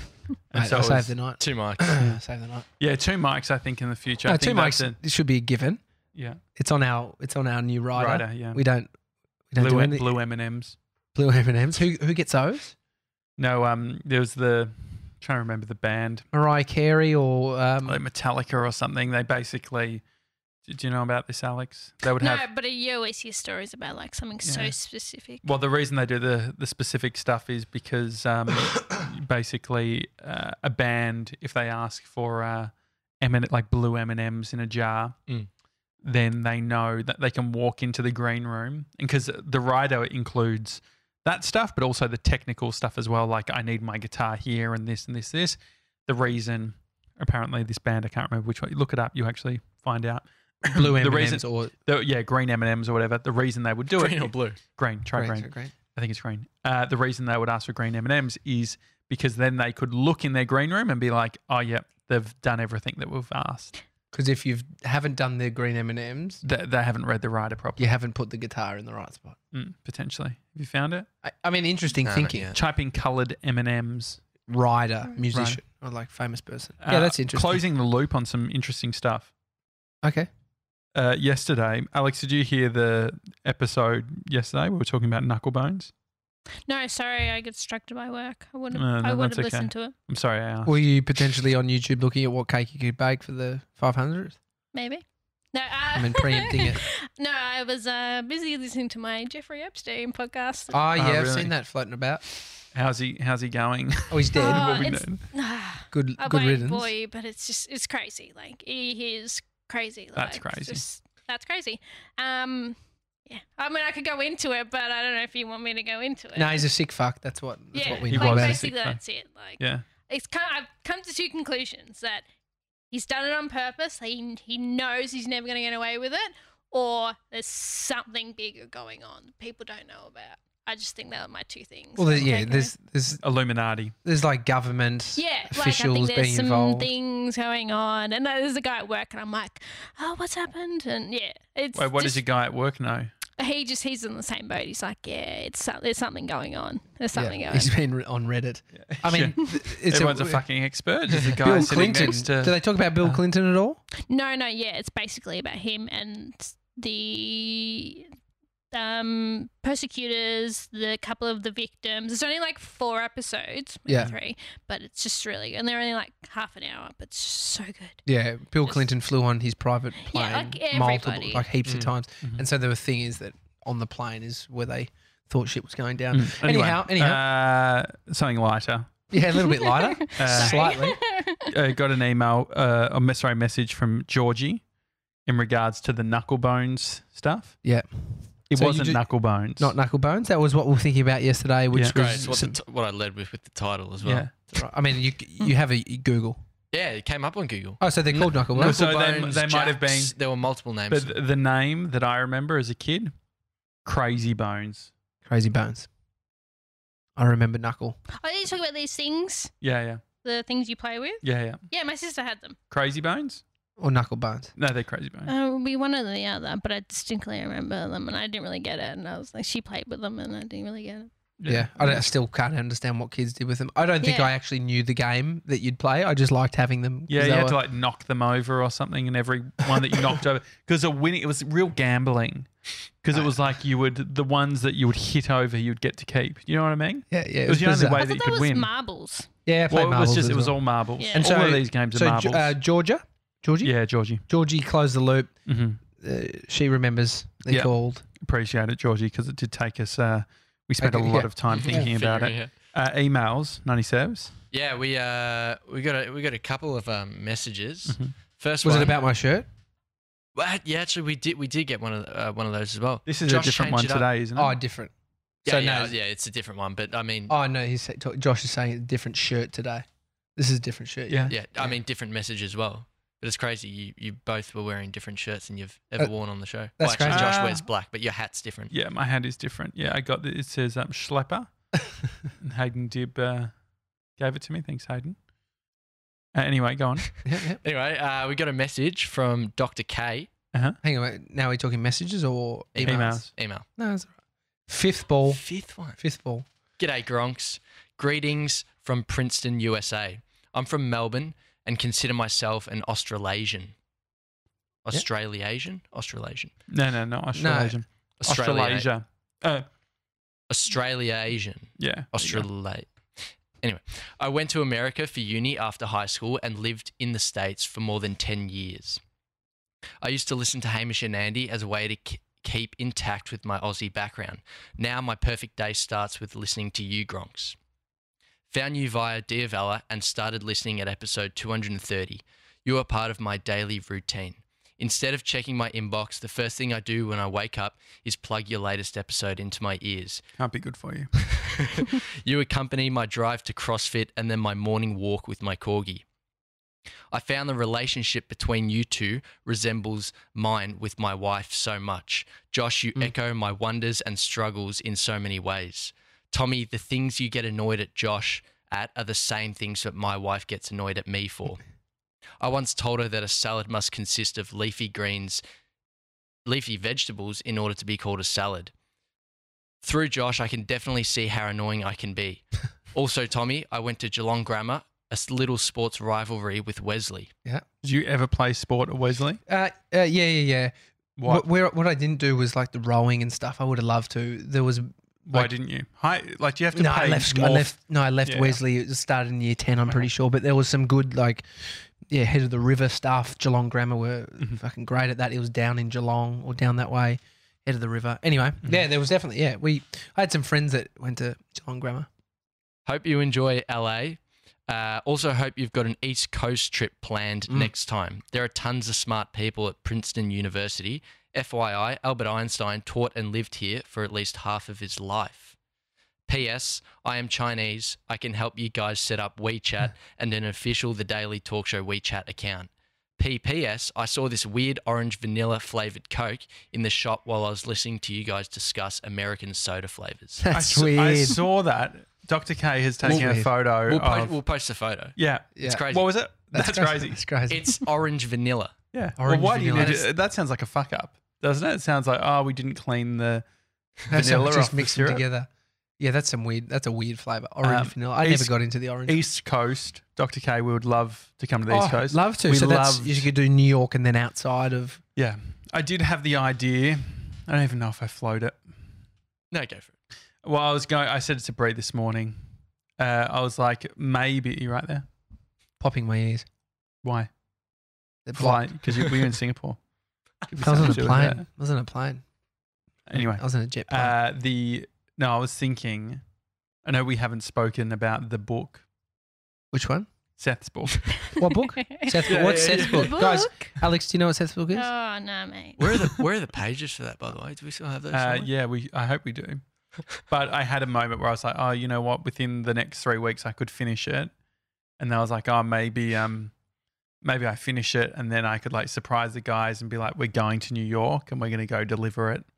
And Mate, so I it saved was- the night. Two mics. Save the night. yeah, two mics. I think in the future. I No, think two that's mics. a- It should be a given. yeah, It's on our. It's on our new rider. rider. Yeah, We don't. We don't blue, do M- anything. blue M and M's. Blue M and M's. Who who gets those? No, um, there was the trying to remember the band, Mariah Carey or um, like Metallica or something. They basically. Do do you know about this, Alex? They would No, have. but you always hear stories about like something so Yeah. specific. Well, the reason they do the the specific stuff is because um, basically uh, a band, if they ask for uh, M like blue M and M's in a jar, Mm. then they know that they can walk into the green room, and because the rider includes that stuff, but also the technical stuff as well. Like I need my guitar here and this and this this. The reason, apparently, this band I can't remember which one. You look it up, you actually find out. blue the M and reason, M's or the, yeah, green M and M's or whatever. The reason they would do Green it, or blue? green, try green, green. so green. I think it's green. Uh, the reason they would ask for green M and M's is because then they could look in their green room and be like, "Oh, yeah, they've done everything that we've asked." Because if you haven't done the green M and M's, They, they haven't read the rider properly. you haven't put the guitar in the right spot. Mm, potentially. Have you found it? I, I mean, interesting No, not thinking. yet. Type in coloured M and M's. Rider, musician, or like famous person. yeah, Uh, that's interesting. Closing the loop on some interesting stuff. Okay. Uh, yesterday, Alex, did you hear the episode yesterday? We were talking about Knucklebones. No, sorry, I got distracted by work. I wouldn't. No, no, I would that's have okay. listened to it. I'm sorry, I asked. Were you potentially on YouTube looking at what cake you could bake for the five hundredth? Maybe. No, uh, I mean, preempting it. No, I was uh, busy listening to my Jeffrey Epstein podcast. Oh, yeah, I've really? seen that floating about. How's he? How's he going? Oh, he's dead. Oh, What we it's- know. Ah, Good I good won't riddance. bore you, but it's just it's crazy. Like he is crazy. That's like, crazy. Just, that's crazy. Um, yeah. I mean, I could go into it, but I don't know if you want me to go into it. No, he's a sick fuck. That's what, that's yeah, what we He know like was a about it. sick basically fuck. that's it. Like Yeah. it's kind of, I've come to two conclusions that he's done it on purpose. He he knows he's never going to get away with it, or there's something bigger going on that people don't know about. I just think that are my two things. Well, that there, I'm yeah, taking there's there's Illuminati. there's like government Yeah, like I think officials there's being some involved. things going on, and there's a guy at work, and I'm like, "Oh, what's happened?" And yeah, it's Wait, what does just, your guy at work know? he just he's in the same boat. He's like, "Yeah, it's so- there's something going on. There's something Yeah, going." he's been re- on Reddit. I mean, Yeah. th- it's Everyone's a, fucking expert. Just a guy Bill sitting Clinton. next to. Do they talk about Bill uh, Clinton at all? No, no, yeah, it's basically about him and the um persecutors, the couple of the victims. It's only like four episodes, maybe Yeah. three, but it's just really, and they're only like half an hour, but it's just so good. Yeah, Bill Just- Clinton flew on his private plane Yeah, like multiple, everybody. like heaps of Mm. times. Mhm. And so the thing is that on the plane is where they thought shit was going down. Mm. Anyway, Anyhow, anyhow, Uh, something lighter. yeah, a little bit lighter. Uh, Sorry. Slightly. uh, got an email, uh, a sorry, message from Georgie in regards to the Knucklebones stuff. Yeah. It So you wasn't ju- Knucklebones. Not Knucklebones. That was what we were thinking about yesterday, which Yeah. was Great. It's what, the some- t- what I led with with the title as well. Yeah. I mean, you you have a Google. Yeah, it came up on Google. Oh, so they're called No, Knucklebones. so they- Knucklebones, they might have Japs, been- There were multiple names. But th- the name that I remember as a kid, Crazy Bones. Crazy Bones. I remember Knuckle. Oh, you talk about these things, Yeah, yeah, the things you play with. yeah, yeah. Yeah, my sister had them. Crazy Bones? Or Knuckle Bones. No, they're Crazy Bones. Uh, we one or the other, but I distinctly remember them, and I didn't really get it. And I was like, she played with them, and I didn't really get it. Yeah, I, don't, I still can't understand what kids did with them. I don't think Yeah. I actually knew the game that you'd play. I just liked having them. 'cause Yeah, they you had were- to like knock them over or something, and every one that you knocked over, because a winning, it was real gambling, because it was like you would the ones that you would hit over, you'd get to keep. You know what I mean? yeah, yeah. It was the only bizarre. way I that you thought could that was win. marbles. Yeah, I played Well, it was marbles just as it was well. all marbles. Yeah. And all so- of these games are So marbles. uh, Georgia, Georgie, yeah, Georgie. Georgie closed the loop. hmm Uh, she remembers they Yeah. called. Appreciate it, Georgie, because it did take us. Uh, we spent Okay, a lot yeah. of time thinking about Figuring it. Uh, emails, ninety-sevens. Yeah, we uh we got a we got a couple of um messages. Mhm. First Was one, it about my shirt? Well, yeah, actually, we did we did get one of uh, one of those as well. This is Josh a different changed one it up. today, isn't it? Oh, different. Yeah, So yeah, no- yeah, it's a different one, but I mean, Oh no, he's sa- talk- Josh is saying a different shirt today. This is a different shirt. Yeah. yeah, I mean different message as well. But it's crazy. You you both were wearing different shirts than you've ever Uh, worn on the show. that's well, actually, crazy. Josh Ah. wears black, but your hat's different. Yeah, my hat is different. Yeah, I got the, it says um, Schlepper. And Hayden Dibb uh, gave it to me. Thanks, Hayden. Uh, anyway, go on. yeah, yeah. Anyway, uh, we got a message from Doctor K. Uh-huh. Hang on, wait, now we're talking messages or emails? Emails. Email. No, that's all right. Fifth ball. Fifth one. Fifth ball. G'day, Gronks. Greetings from Princeton, U S A. I'm from Melbourne and consider myself an Australasian. Australasian? Australasian. No, no, no, Australasian. Australia. Australasia. Uh, Australia Asian. yeah. there you go. Australia. Anyway, I went to America for uni after high school and lived in the States for more than ten years. I used to listen to Hamish and Andy as a way to k- keep intact with my Aussie background. Now my perfect day starts with listening to you, Gronks. Found you via Diavella and started listening at episode two hundred thirty. You are part of my daily routine. Instead of checking my inbox, the first thing I do when I wake up is plug your latest episode into my ears. Can't be good for you. You accompany my drive to CrossFit and then my morning walk with my corgi. I found the relationship between you two resembles mine with my wife so much. Josh, you echo my wonders and struggles in so many ways. Tommy, the things you get annoyed at Josh at are the same things that my wife gets annoyed at me for. I once told her that a salad must consist of leafy greens, leafy vegetables in order to be called a salad. Through Josh, I can definitely see how annoying I can be. Also, Tommy, I went to Geelong Grammar, a s- little sports rivalry with Wesley. Yeah. Did you ever play sport at Wesley? Uh, uh, yeah, yeah, yeah. What? What, where, what I didn't do was like the rowing and stuff. I would have loved to. There was. Why like- didn't you? Hi, like, do you have to No, pay I left. I more? left. No, I left Yeah. Wesley. It started in year ten. I'm pretty sure, but there was some good like, yeah, head of the river stuff. Geelong Grammar were Mhm. fucking great at that. It was down in Geelong or down that way, head of the river. Anyway, Mhm. yeah, there was definitely yeah. We I had some friends that went to Geelong Grammar. Hope you enjoy L A. Uh, also, hope you've got an East Coast trip planned Mm. next time. There are tons of smart people at Princeton University. F Y I, Albert Einstein taught and lived here for at least half of his life. P S. I am Chinese. I can help you guys set up WeChat and an official The Daily Talk Show WeChat account. P P S. I saw this weird orange vanilla flavored Coke in the shop while I was listening to you guys discuss American soda flavors. I, That's s- weird. I saw that. Doctor K has taken We'll- a photo We'll, po- of. we'll post a photo. yeah. yeah. It's crazy. What was it? That's, crazy. That's crazy. It's orange vanilla. Yeah. Orange well, why do you vanilla. need to, that? Sounds like a fuck up, doesn't it? It sounds like, oh, we didn't clean the That's vanilla just off the mix them syrup. together. Yeah, that's some weird. That's a weird flavor. Orange Um, vanilla. I East- never got into the orange. East Coast. Doctor K, we would love to come to the East Oh, Coast. love to. We so that's loved- you could do New York and then outside of. Yeah. I did have the idea. I don't even know if I float it. No, go for it. Well, I was going, I said it to Bree this morning. Uh, I was like, maybe, you right there? Popping my ears. Why? They're Fly, blocked. because we were in Singapore. Could be I was on something a to do with plane. that. I was on a plane. Anyway, I was on a jet plane. uh, the no, I was thinking. I know we haven't spoken about the book, Which one? Seth's book. What book? Seth, Yeah, what's yeah, Seth's yeah. book? Guys, Alex, do you know what Seth's book is? Oh no, mate. Where are the Where are the pages for that, by the way? Do we still have those? Uh, somewhere? yeah, we. I hope we do. But I had a moment where I was like, oh, you know what? Within the next three weeks, I could finish it, and then I was like, oh, maybe, um, maybe I finish it, and then I could like surprise the guys and be like, we're going to New York and we're going to go deliver it.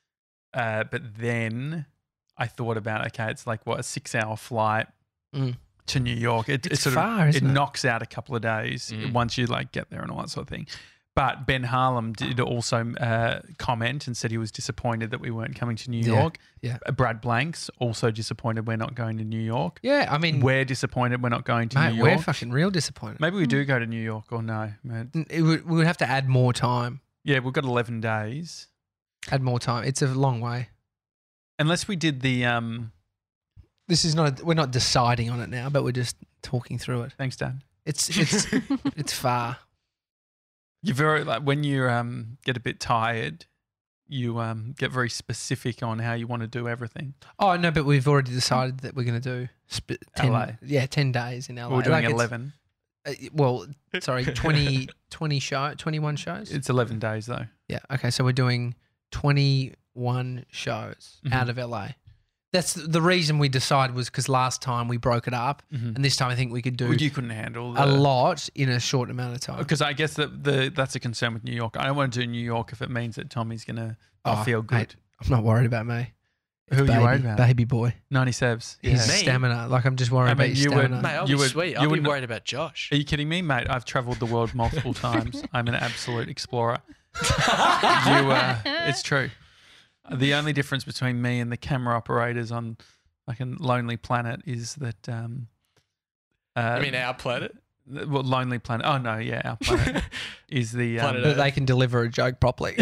Uh, but then I thought about, okay, it's like what a six-hour flight Mm. to New York. It, It's it sort far, of isn't it it? knocks out a couple of days Mm. once you like get there and all that sort of thing. But Ben Harlem did also uh, comment and said he was disappointed that we weren't coming to New Yeah, York. yeah. Uh, Brad Blanks also disappointed we're not going to New York. Yeah, I mean, We're disappointed we're not going to mate, New we're York. fucking real disappointed. Maybe we do go to New York or no. mate. It would, we would have to add more time. Yeah, we've got eleven days. Add more time. It's a long way. Unless we did the um, This is not. We're not deciding on it now, but we're just talking through it. thanks, Dad. It's it's it's far. You're very like when you um get a bit tired, you um get very specific on how you want to do everything. Oh no, but we've already decided that we're going to do sp- ten, L A. Yeah, ten days in L A. We're doing Like, it's- eleven. uh, well, sorry, twenty, twenty show, twenty-one shows. It's eleven days though. Yeah. Okay, so we're doing twenty-one shows Mhm. out of L A. That's the reason we decided was because last time we broke it up, Mhm. and this time I think we could do Well, you couldn't handle the, a lot in a short amount of time. because I guess that the that's a concern with New York. I don't want to do New York if it means that Tommy's gonna not Oh, feel good. mate, I'm not worried about me. It's Who are you baby, worried about? Baby boy. Ninety sevs. His Me? stamina. Like I'm just worried I about mean, his you would- stamina. Mate, I'll You be would- sweet. you I'll be wouldn't- worried about Josh. Are you kidding me, mate? I've travelled the world multiple times. I'm an absolute explorer. you, uh, it's true. The only difference between me and the camera operators on fucking Lonely Planet is that. Um, uh, I mean, our planet. well, Lonely Planet. Oh no, yeah, our planet is the. Um, Planet That they can deliver a joke properly.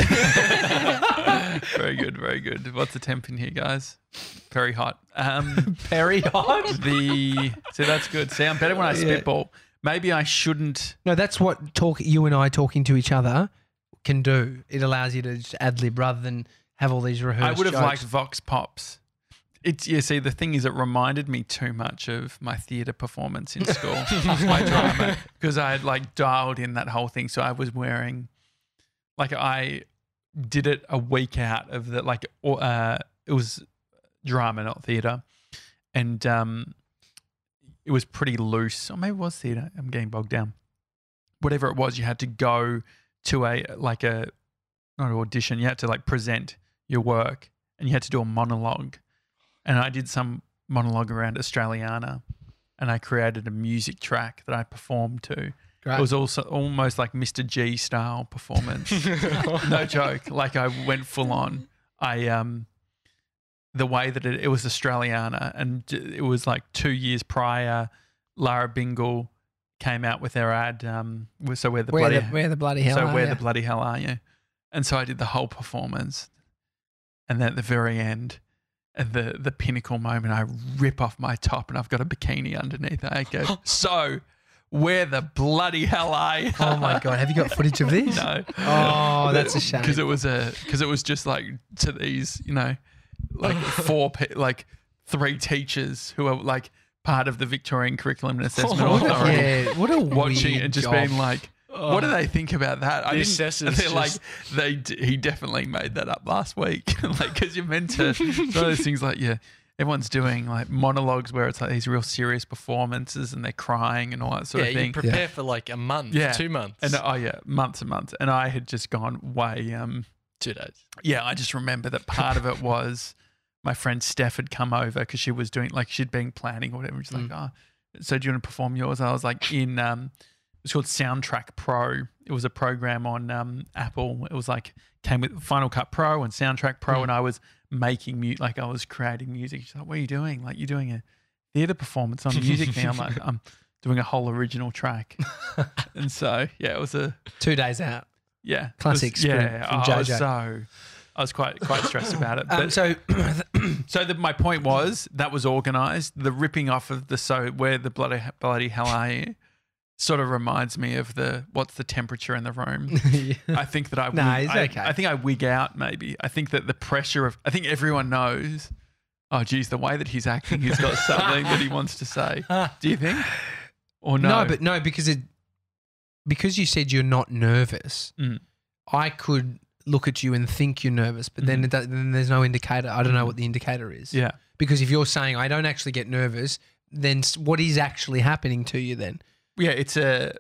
very good, very good. What's the temp in here, guys? Very hot. Um, Very hot. the see that's good. See, I'm better when I Yeah. spitball. Maybe I shouldn't. No, that's what talk you and I talking to each other can do. It allows you to just ad lib rather than have all these rehearsed I would have jokes. liked Vox Pops. It's yeah. See, the thing is, it reminded me too much of my theatre performance in school, my drama, because I had like dialed in that whole thing. So I was wearing, like, I did it a week out of the like. or, Uh, it was drama, not theatre, and um, it was pretty loose. Or maybe it was theatre. I'm getting bogged down. Whatever it was, you had to go to a like a not an audition. You had to like present your work, and you had to do a monologue. And I did some monologue around Australiana, and I created a music track that I performed to. Great. It was also almost like Mister G style performance. No joke. Like I went full on. I um, the way that it, it was Australiana, and it was like two years prior. Lara Bingle came out with their ad. Um, so where the where, bloody the, where the bloody hell so are where you? the bloody hell are you? And so I did the whole performance, and then at the very end, at the the pinnacle moment, I rip off my top, and I've got a bikini underneath. I go, so where the bloody hell are you? Oh my god, have you got footage of this? No. Oh, that's a shame. Because it was a because it was just like to these, you know, like four pe- like three teachers who are like part of the Victorian Curriculum and Assessment What a- Authority. yeah, what a Watching it weird and just job. being like, what do they think about that? I The didn't. assessors They're like, just- they. d- He definitely made that up last week. Like, because you're meant to. It's one of those things like, yeah, everyone's doing like monologues where it's like these real serious performances and they're crying and all that sort Yeah, of you thing. prepare for like a month, Yeah. two months, And oh yeah, months and months. And I had just gone way. Um, two days. yeah, I just remember that part of it was my friend Steph had come over because she was doing like she'd been planning or whatever. She's like, oh, so do you want to perform yours? I was like in. Um, It was called Soundtrack Pro. It was a program on um, Apple. It was like came with Final Cut Pro and Soundtrack Pro, Mm. and I was making mute like I was creating music. She's like, "What are you doing? Like you're doing a theatre performance on a music thing." I'm like, "I'm doing a whole original track," and so yeah, it was a Two days out. yeah it Classic was- sprint Yeah, from oh, I was Jojo. so I was quite quite stressed about it. Um, But, so, so the, my point was that was organised. The ripping off of the so where the bloody bloody hell are you? Sort of reminds me of the what's the temperature in the room. I think that I Nah, wig, it's I, okay. I think I wig out maybe. I think that the pressure of I think everyone knows. Oh geez, the way that he's acting, he's got something that he wants to say. Do you think? Or no? no, but no, because it because you said you're not nervous. Mm. I could look at you and think you're nervous, but then, it, do- then there's no indicator. I don't know what the indicator is. yeah. Because if you're saying I don't actually get nervous, then s- what is actually happening to you then? Yeah, it's a,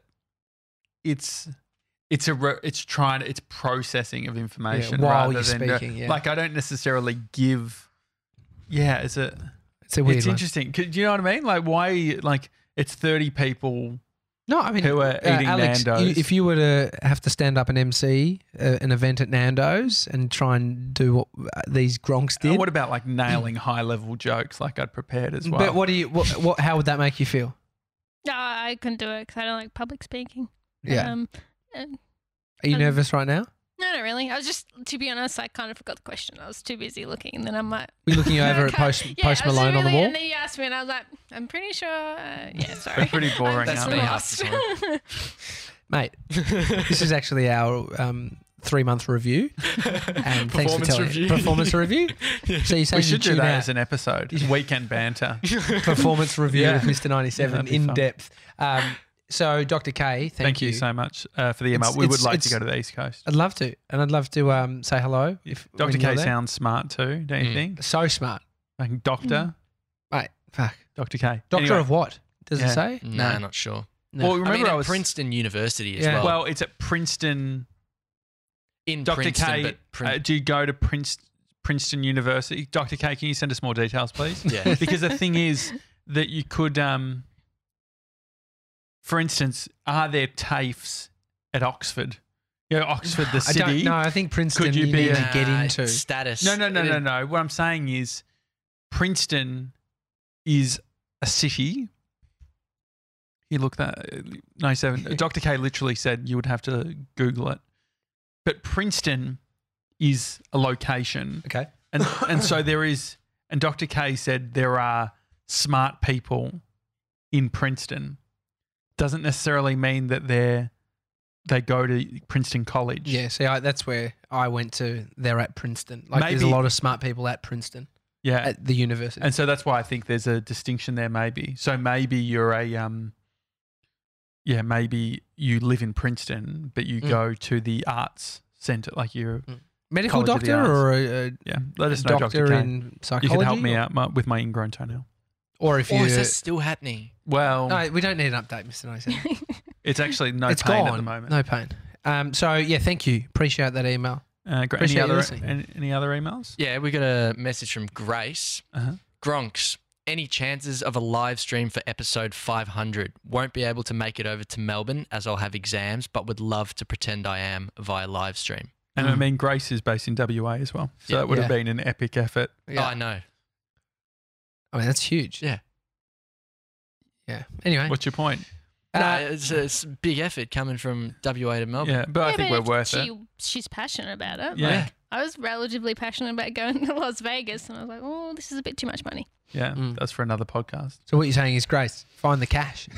it's, it's a, re- it's trying, it's processing of information while rather you're than speaking, yeah. like I don't necessarily give. Yeah, it's a, It's a weird it's one. interesting. 'Cause do you know what I mean? Like why, like it's thirty people, No, I mean, who are eating Alex, Nando's. you, if you were to have to stand up and M C uh, an event at Nando's and try and do what uh, these Gronks Uh, did, what about like nailing high level jokes like I'd prepared as well? but what do you? What, what? How would that make you feel? No, I couldn't do it because I don't like public speaking. Yeah. Um, and Are you um, nervous right now? no, not really. I was just, to be honest, I kind of forgot the question. I was too busy looking, and then I'm like, We're looking over at Okay. Post, yeah, Post I was Malone on the really- wall. And then you asked me, and I was like, I'm pretty sure. Uh, yeah, sorry. They're pretty boring, That's aren't me they? half the time. Mate, this is actually our um, three month review. And thanks for Performance telling review. Performance review. So you say We you should do tune that out. as an episode. Weekend banter. Performance review Yeah. with Mister ninety-seven Yeah, that'd be in fun. depth. Um, so, Doctor K, thank, Thank you so much uh, for the email. It's- we would it's- like to it's- go to the East Coast. I'd love to, and I'd love to um, say hello. If Doctor when you're K there. sounds smart too, don't you Mm. think? So smart, Like doctor, mate. Fuck, Doctor K. doctor Anyway, of what? Does Yeah. it say? No, No. not sure. No. Well, I remember mean, I, at was Princeton University as Yeah. well. well. It's at Princeton. in Doctor Princeton, K, but Prin- uh, do you go to Prince, Princeton University? Doctor K, can you send us more details, please? yeah. Because the thing is that you could, um, for instance, are there TAFEs at Oxford? You know, Oxford, the I don't city. know. I think Princeton Could you you be need a- to get Nah, into. status. No, no, no, It no, is- no. What I'm saying is Princeton is a city. You look that ninety-seven. Doctor K literally said you would have to Google it. But Princeton is a location. Okay. And and so there is, and Doctor K said there are smart people in Princeton. Doesn't necessarily mean that they're they go to Princeton College. Yeah. See, I, that's where I went to. They're at Princeton. Like, there's a Maybe- lot of smart people at Princeton Yeah. at the university. And so that's why I think there's a distinction there, maybe. So maybe you're a, um, yeah, maybe you live in Princeton, but you Mm. go to the arts center, like you're, Medical College of the doctor Arts. or a, a yeah. Let us know, doctor Doctor K. in psychology. You can help me or, out my, with my ingrown toenail. Or if you. Oh, is that still happening? Well, no, we don't need an update, Mister ninety-seven. it's actually no it's pain gone. at the moment. No pain. Um, so yeah, thank you. Appreciate that email. Uh, great. Appreciate Any you other listening. any, any other emails? Yeah, we got a message from Grace. Uh-huh. Gronks, any chances of a live stream for episode five hundred? Won't be able to make it over to Melbourne as I'll have exams, but would love to pretend I am via live stream. And I Mm. mean, Grace is based in W A as well, so Yeah. that would have Yeah. been an epic effort. Oh, I know. I mean, that's huge. Yeah. Yeah. Anyway. What's your point? No, Uh, it's, it's a big effort coming from W A to Melbourne. Yeah, but I Yeah, think but we're if worth she, it. She's passionate about it. Yeah. Like, I was relatively passionate about going to Las Vegas, and I was like, oh, this is a bit too much money. Yeah, Mm. that's for another podcast. So what you're saying is, Grace, find the cash.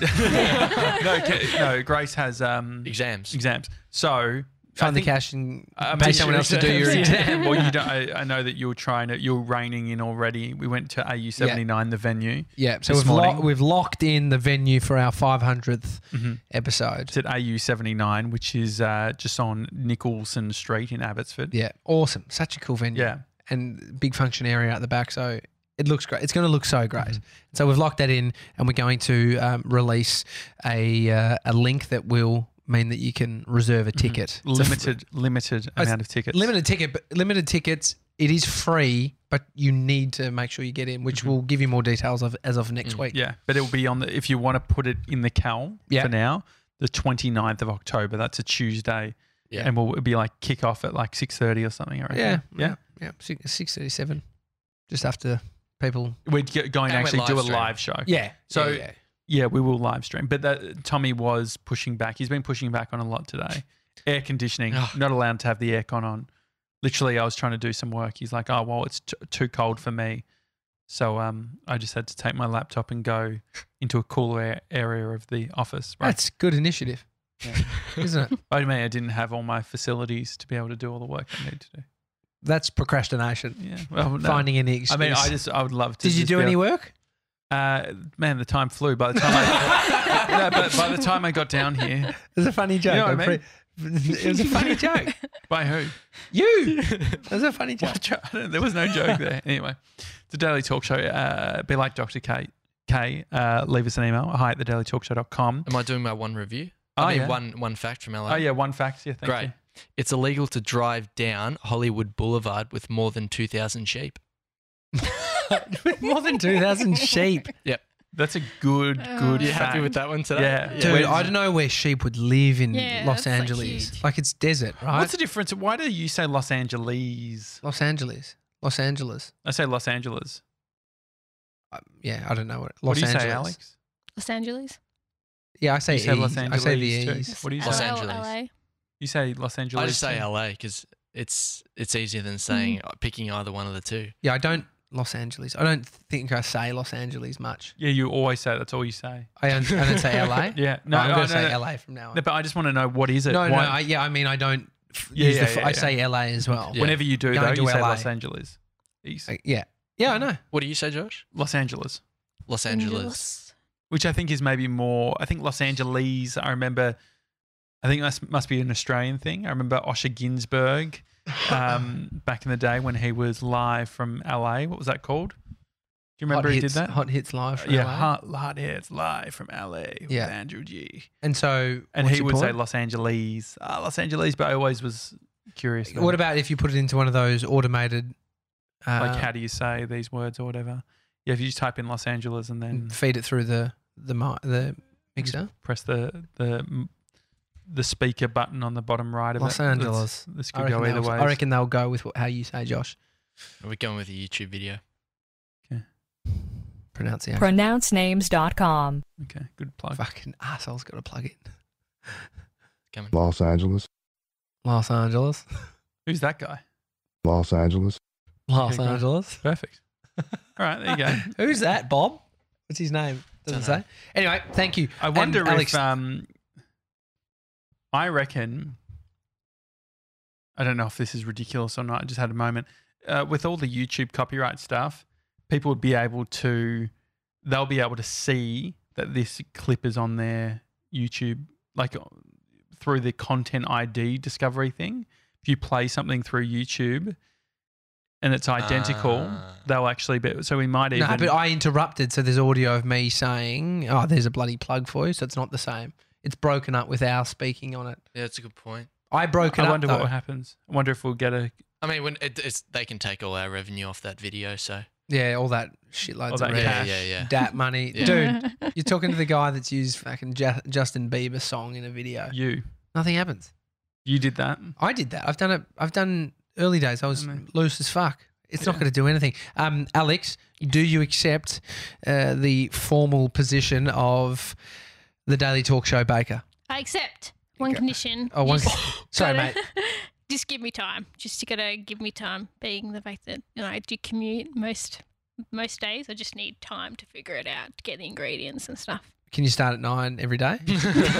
no, Ca- no, Grace has um, Exams. exams. So I Find the think- cash and I pay mean, someone else to do your exams. exam. well, you don't. I, I know that you're trying to. You're reining in already. We went to A U seventy-nine, the venue. Yeah. So This we've, lo- morning. we've locked in the venue for our five hundredth Mm-hmm. episode. It's at A U seventy-nine, which is uh, just on Nicholson Street in Abbotsford. Yeah. Awesome. Such a cool venue. Yeah. And big function area at the back. So it looks great. It's going to look so great. Mhm. So we've locked that in, and we're going to um, release a uh, a link that will mean that you can reserve a ticket. It's a f- Limited, limited it's amount of tickets. limited ticket, but limited tickets. It is free, but you need to make sure you get in, which Mhm. we'll give you more details of as of next Mm. week. Yeah, but it will be on the. If you want to put it in the cal Yeah. for now, the twenty-ninth of October. That's a Tuesday. Yeah. And we'll it'll be like kick off at like six thirty or something. I reckon. Yeah, yeah. yeah. Six six thirty seven, just after people. We're g- going to And we're actually do a live stream. live show. Yeah. So- yeah, yeah. Yeah, we will live stream. But that Tommy was pushing back. He's been pushing back on a lot today. Air conditioning, Oh. not allowed to have the aircon on. Literally, I was trying to do some work. He's like, "Oh, well, it's t- too cold for me." So um, I just had to take my laptop and go into a cooler a- area of the office. Right? That's good initiative, Yeah. isn't it? I mean, I didn't have all my facilities to be able to do all the work I need to do. That's procrastination. Yeah. Well, no. Finding any excuse. I mean, I just, I would love to. Did you just do be any able- work? Uh, man, the time flew. By the time I, no, but by the time I got down here, It was a funny joke. know what I I'm mean? pre- it was a funny joke. by who? You. It was a funny joke. What jo- I don't- there was no joke there. Anyway, it's a Daily Talk Show. Uh, be like Doctor K. K. Uh, leave us an email. Hi at the daily talk show dot com. Am I doing my one review? Oh, I mean, yeah. one one fact from L A. Oh yeah, one fact. Yeah, thank Great. you. It's illegal to drive down Hollywood Boulevard with more than two thousand sheep. More than two thousand sheep. Yep. That's a good, Uh, good You fact. happy with that one today? Yeah. Dude, Where's- I don't know where sheep would live in Yeah, Los that's, like, Angeles. huge. Like, it's desert, right? What's the difference? Why do you say Los Angeles? Los Angeles. Los Angeles. I say Los Angeles. Uh, yeah, I don't know what. Los what do you Angeles. say, Alex? Los Angeles. Yeah, I say You say Los E's. I Angeles say the too. E's. What do you Los say? L- Angeles. L A. You say Los Angeles. I just say too? L A because it's it's easier than saying picking either one of the two. Yeah, I don't Los Angeles. I don't think I say Los Angeles much. Yeah, you always say that's all you say. I don't, I don't say L A. Yeah. No, I'm no, going to no, say no. L A from now on. No, but I just want to know what is it? No, no, Why- I, yeah, I mean, I don't f- Yeah, use yeah, the. F- yeah, I yeah. say L A as well. Yeah. Whenever you do Going though, to you say L A. Los Angeles. East. Uh, yeah, yeah, I know. What do you say, Josh? Los Angeles. Los Angeles. Which I think is maybe more. I think Los Angeles. I remember. I think that must be an Australian thing. I remember Osher Ginsburg um, back in the day when he was live from L A. What was that called? Do you remember hot he hits, did that? Hot hits live. From yeah, L A. hot, hot hits live from L A with Yeah. Andrew G. And so, And what's he your would say point? Los Angeles, ah, Los Angeles, but I always was curious. though. What about if you put it into one of those automated? Uh, like how do you say these words or whatever? Yeah, if you just type in Los Angeles and then and feed it through the the mi- the mixer? press the the the speaker button on the bottom right of Los it. Angeles. That's- This I could go reckon, either they'll, way. I reckon they'll go with what, how you say, Josh. We're going with a YouTube video. Pronunciation. pronounce names dot com. Okay, good plug. Fucking asshole's got to plug in. Coming. Los Angeles, Los Angeles. Who's that guy? Los Angeles, Los Okay, great. Angeles. Perfect. All right, there you go. Who's that, Bob? What's his name? Doesn't Dunno. say. Anyway, thank you. I wonder And if Alex, um, I reckon. I don't know if this is ridiculous or not. I just had a moment uh, with all the YouTube copyright stuff. People would be able to, they'll be able to see that this clip is on their YouTube, like uh, through the content I D discovery thing. If you play something through YouTube and it's identical, Ah. they'll actually be. So we might even. no, but I interrupted, so there's audio of me saying, "Oh, there's a bloody plug for you." So it's not the same. It's broken up with our speaking on it. Yeah, that's a good point. I broke it I up. wonder though. what happens. I wonder if we'll get a. I mean, when it, it's they can take all our revenue off that video, so Yeah, all that shitloads All that of yeah, cash, yeah, yeah. dat money, Yeah. dude. You're talking to the guy that's used fucking Ju- Justin Bieber song in a video. You. Nothing happens. You did that. I did that. I've done it. I've done early days. I was I know. loose as fuck. It's not Yeah. going to do anything. Um, Alex, do you accept uh, the formal position of the Daily Talk Show baker? I accept one Okay. condition. Oh, one. You- Sorry, gotta- mate. Just give me time. Just you gotta give me time. Being the fact that you know I do commute most most days, I just need time to figure it out, to get the ingredients and stuff. Can you start at nine every day? No,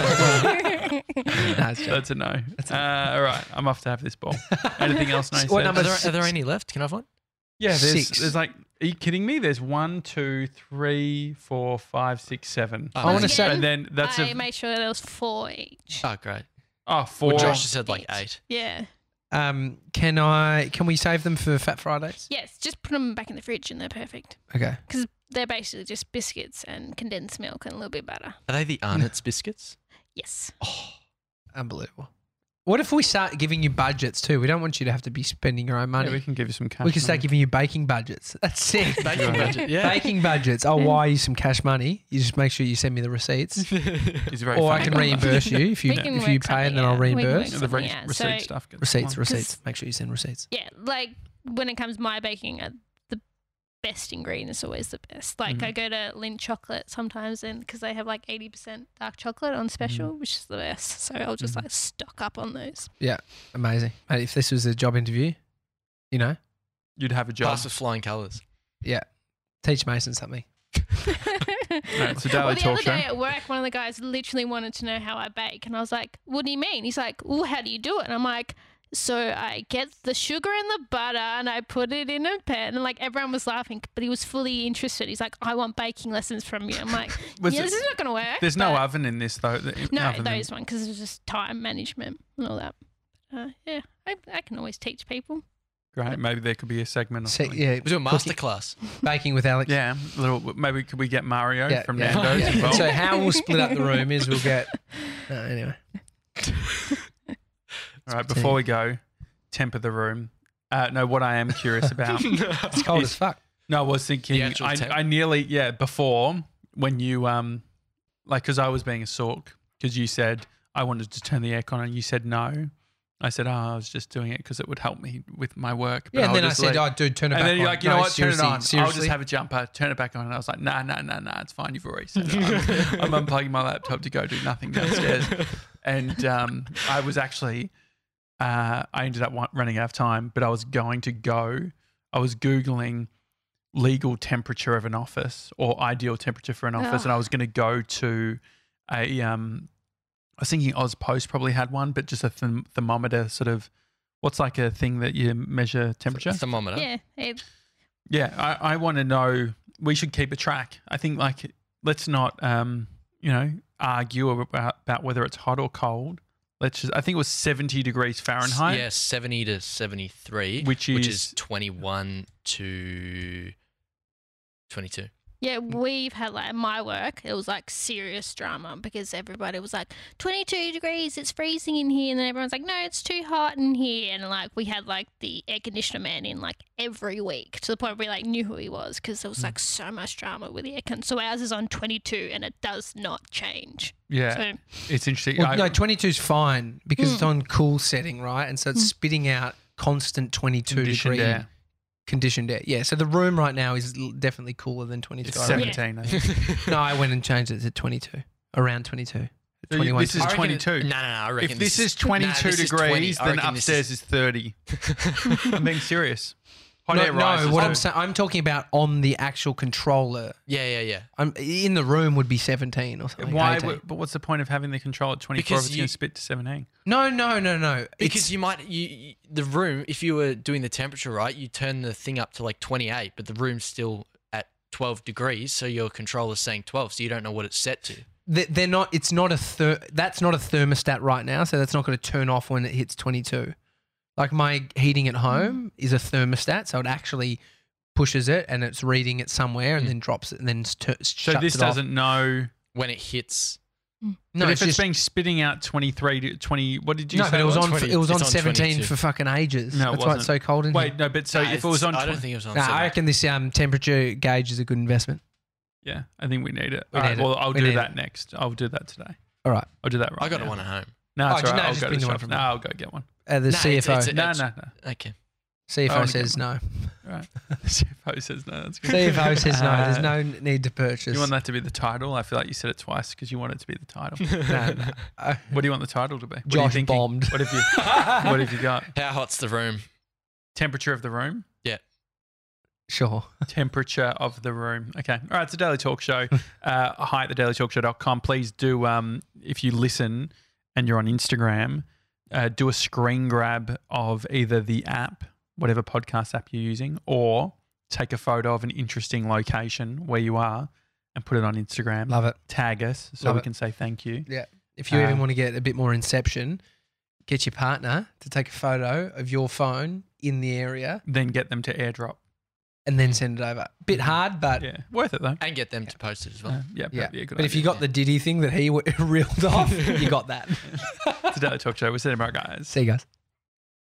it's joking. That's a no. That's a- Uh, all right, I'm off to have this ball. Anything else? No. What Seb? number Are there, six? are there any left? Can I have one? Yeah, there's, Six. there's like. Are you kidding me? There's one, two, three, four, five, six, seven. Oh, I want to nice. say. And then that's I a made sure there was four each. Oh, great. oh four. Well, Josh has said like Eight. eight. Yeah. Um, can I? Can we save them for Fat Fridays? Yes. Just put them back in the fridge and they're perfect Okay. because they're basically just biscuits and condensed milk and a little bit of butter. Are they the Arnott's biscuits? Yes. Unbelievable. What if we start giving you budgets too? We don't want you to have to be spending your own money. Yeah, we can give you some cash. we can start money. giving you baking budgets. That's sick. Baking budget. Yeah. Baking budgets. I'll wire you some cash money. You just make sure you send me the receipts, He's very or I funny can about that. reimburse you if you We can if you work pay and then something I'll out. We can reimburse. work The re- something out. receipt So- stuff. gets Receipts, one. receipts. Make sure you send receipts. Yeah, like when it comes to my baking, uh, the best ingredient is always the best. Like Mhm. I go to Lindt Chocolate sometimes, and because they have like eighty percent dark chocolate on special, which is the best. So I'll just Mhm. like stock up on those. Amazing. Mate, if this was a job interview, you know, You'd have a job. Pass with flying colours. teach Mason something. it's a daily well, the talk other show. day at work, one of the guys literally wanted to know how I bake, and I was like, "What do you mean?" He's like, "Well, how do you do it?" And I'm like, "So I get the sugar and the butter, and I put it in a pan." And like everyone was laughing, but he was fully interested. He's like, "I want baking lessons from you." I'm like, Was "Yeah, it- this is not going to work." There's no but- oven in this though. the- No, oven in- those one because it's just time management and all that. Uh, yeah, I, I can always teach people. Great. Maybe there could be a segment. Or Se- something. yeah, We do a masterclass. baking with Alex. Yeah, little. Maybe could we get Mario Yeah, from yeah, Nando's yeah. involved? So how we'll split up the room is we'll get. No, anyway, All right. Before we go, temper the room. Uh, no, what I am curious about. it's cold Is- as fuck. No, I was The thinking. actual I, temp? I nearly yeah before when you um, like, because I was being a sork because you said I wanted to turn the aircon on and you said no. I said, oh, I was just doing it because it would help me with my work. But Yeah, and I'll then I just said, let- oh, dude, turn it and back on. then you're like, you No, know what, turn it seriously, on. I'll Seriously. just have a jumper, turn it back on. And I was like, nah, nah, nah, nah, it's fine. You've already said it. I'm, I'm unplugging my laptop to go do nothing downstairs. And um, I was actually, uh, I ended up wa- running out of time, but I was going to go, I was Googling legal temperature of an office or ideal temperature for an office. Ugh. And I was going to go to a, um, I was thinking Ozpost probably had one, but just a therm- thermometer sort of, what's like a thing that you measure temperature? Thermometer. Yeah. It, Yeah, I, I want to know. We should keep a track. I think like let's not, um, you know, argue about, about whether it's hot or cold. Let's just. I think it was seventy degrees Fahrenheit. Yeah, seventy to seventy-three, Which which is- is twenty-one to twenty-two. yeah, we've had like my work, it was like serious drama because everybody was like, twenty-two degrees, it's freezing in here. And then everyone's like, no, it's too hot in here. And like we had like the air conditioner man in like every week to the point where we like knew who he was because there was like so much drama with the air con. So ours is on twenty-two and it does not change. Yeah, So it's interesting. Well, I- no, twenty-two is fine because Mm. it's on cool setting, right? And so it's spitting out constant twenty-two Conditioned degree air. conditioned air. Yeah, so the room right now is l- definitely cooler than twenty-two. It's I reckon. seventeen. I think. No, I went and changed it to twenty-two, around twenty-two. So twenty-one. this is I reckon it- twenty-two. No, no, no. I reckon If this is nah, twenty-two this is twenty. degrees, I then reckon this upstairs is thirty. I'm being serious. Hot no, air no, rises. what though. I'm saying, I'm talking about on the actual controller. Yeah, yeah, yeah. I'm in the room would be seventeen or something. Why? eighteen. would- But what's the point of having the control at twenty-four Because if it's you- going to spit to seventeen? No, no, no, no. Because It's, you might you, you the room if you were doing the temperature right, you turn the thing up to like twenty-eight, but the room's still at twelve degrees, so your controller's saying twelve, so you don't know what it's set to. they- they're not. It's not a. Ther- that's not a thermostat right now, so that's not going to turn off when it hits twenty-two. Like my heating at home is a thermostat, so it actually pushes it and it's reading it somewhere and Mm. then drops it and then st- So shuts this it off. doesn't know. When it hits No, but if it's it's just been spitting out twenty-three to twenty, what did you no, say? but it was on. twenty It was on it's on seventeen twenty-two. for fucking ages. No, it that's why it's so wasn't. cold in Wait, here. no, but so Nah, if it was on, it's- I don't twen- think it was on Nah, I seven. reckon this um, temperature gauge is a good investment. yeah, I think we need it. We All right, need it. well, I'll We do need that it. next. I'll do that today. All right, I'll do that right I got now. a one at home. No, it's Oh, all right. no, I'll just go bring to the one shop. from No, me. I'll go get one. uh, the Nah, C F O. it's- it's- No, no, no. Okay. C F I O wanna says get no. All right. C F O says no. That's good. C F O says no. There's Uh, no need to purchase. You want that to be the title? I feel like you said it twice because you want it to be the title. No, no. Uh, What do you want the title to be? What are you Josh thinking? bombed. What have you? What have you got? How hot's the room? Temperature of the room. Sure. Temperature of the room. Okay. All right. It's a Daily Talk Show. Uh, hi at the daily talk show dot com. Please do, um, if you listen and you're on Instagram, uh, do a screen grab of either the app, whatever podcast app you're using, or take a photo of an interesting location where you are and put it on Instagram. Love it. Tag us so Love we it. can say thank you. Yeah. If you Uh, even want to get a bit more inception, get your partner to take a photo of your phone in the area Then get them to airdrop. and then send it over. Bit hard, but Yeah. Worth it though. And get them to post it as well. Uh, yeah. yeah. That'd be a good But if you idea. got the Diddy thing that he w- reeled off, you got that. It's a Daily Talk Show. We'll see you tomorrow, guys. See you guys.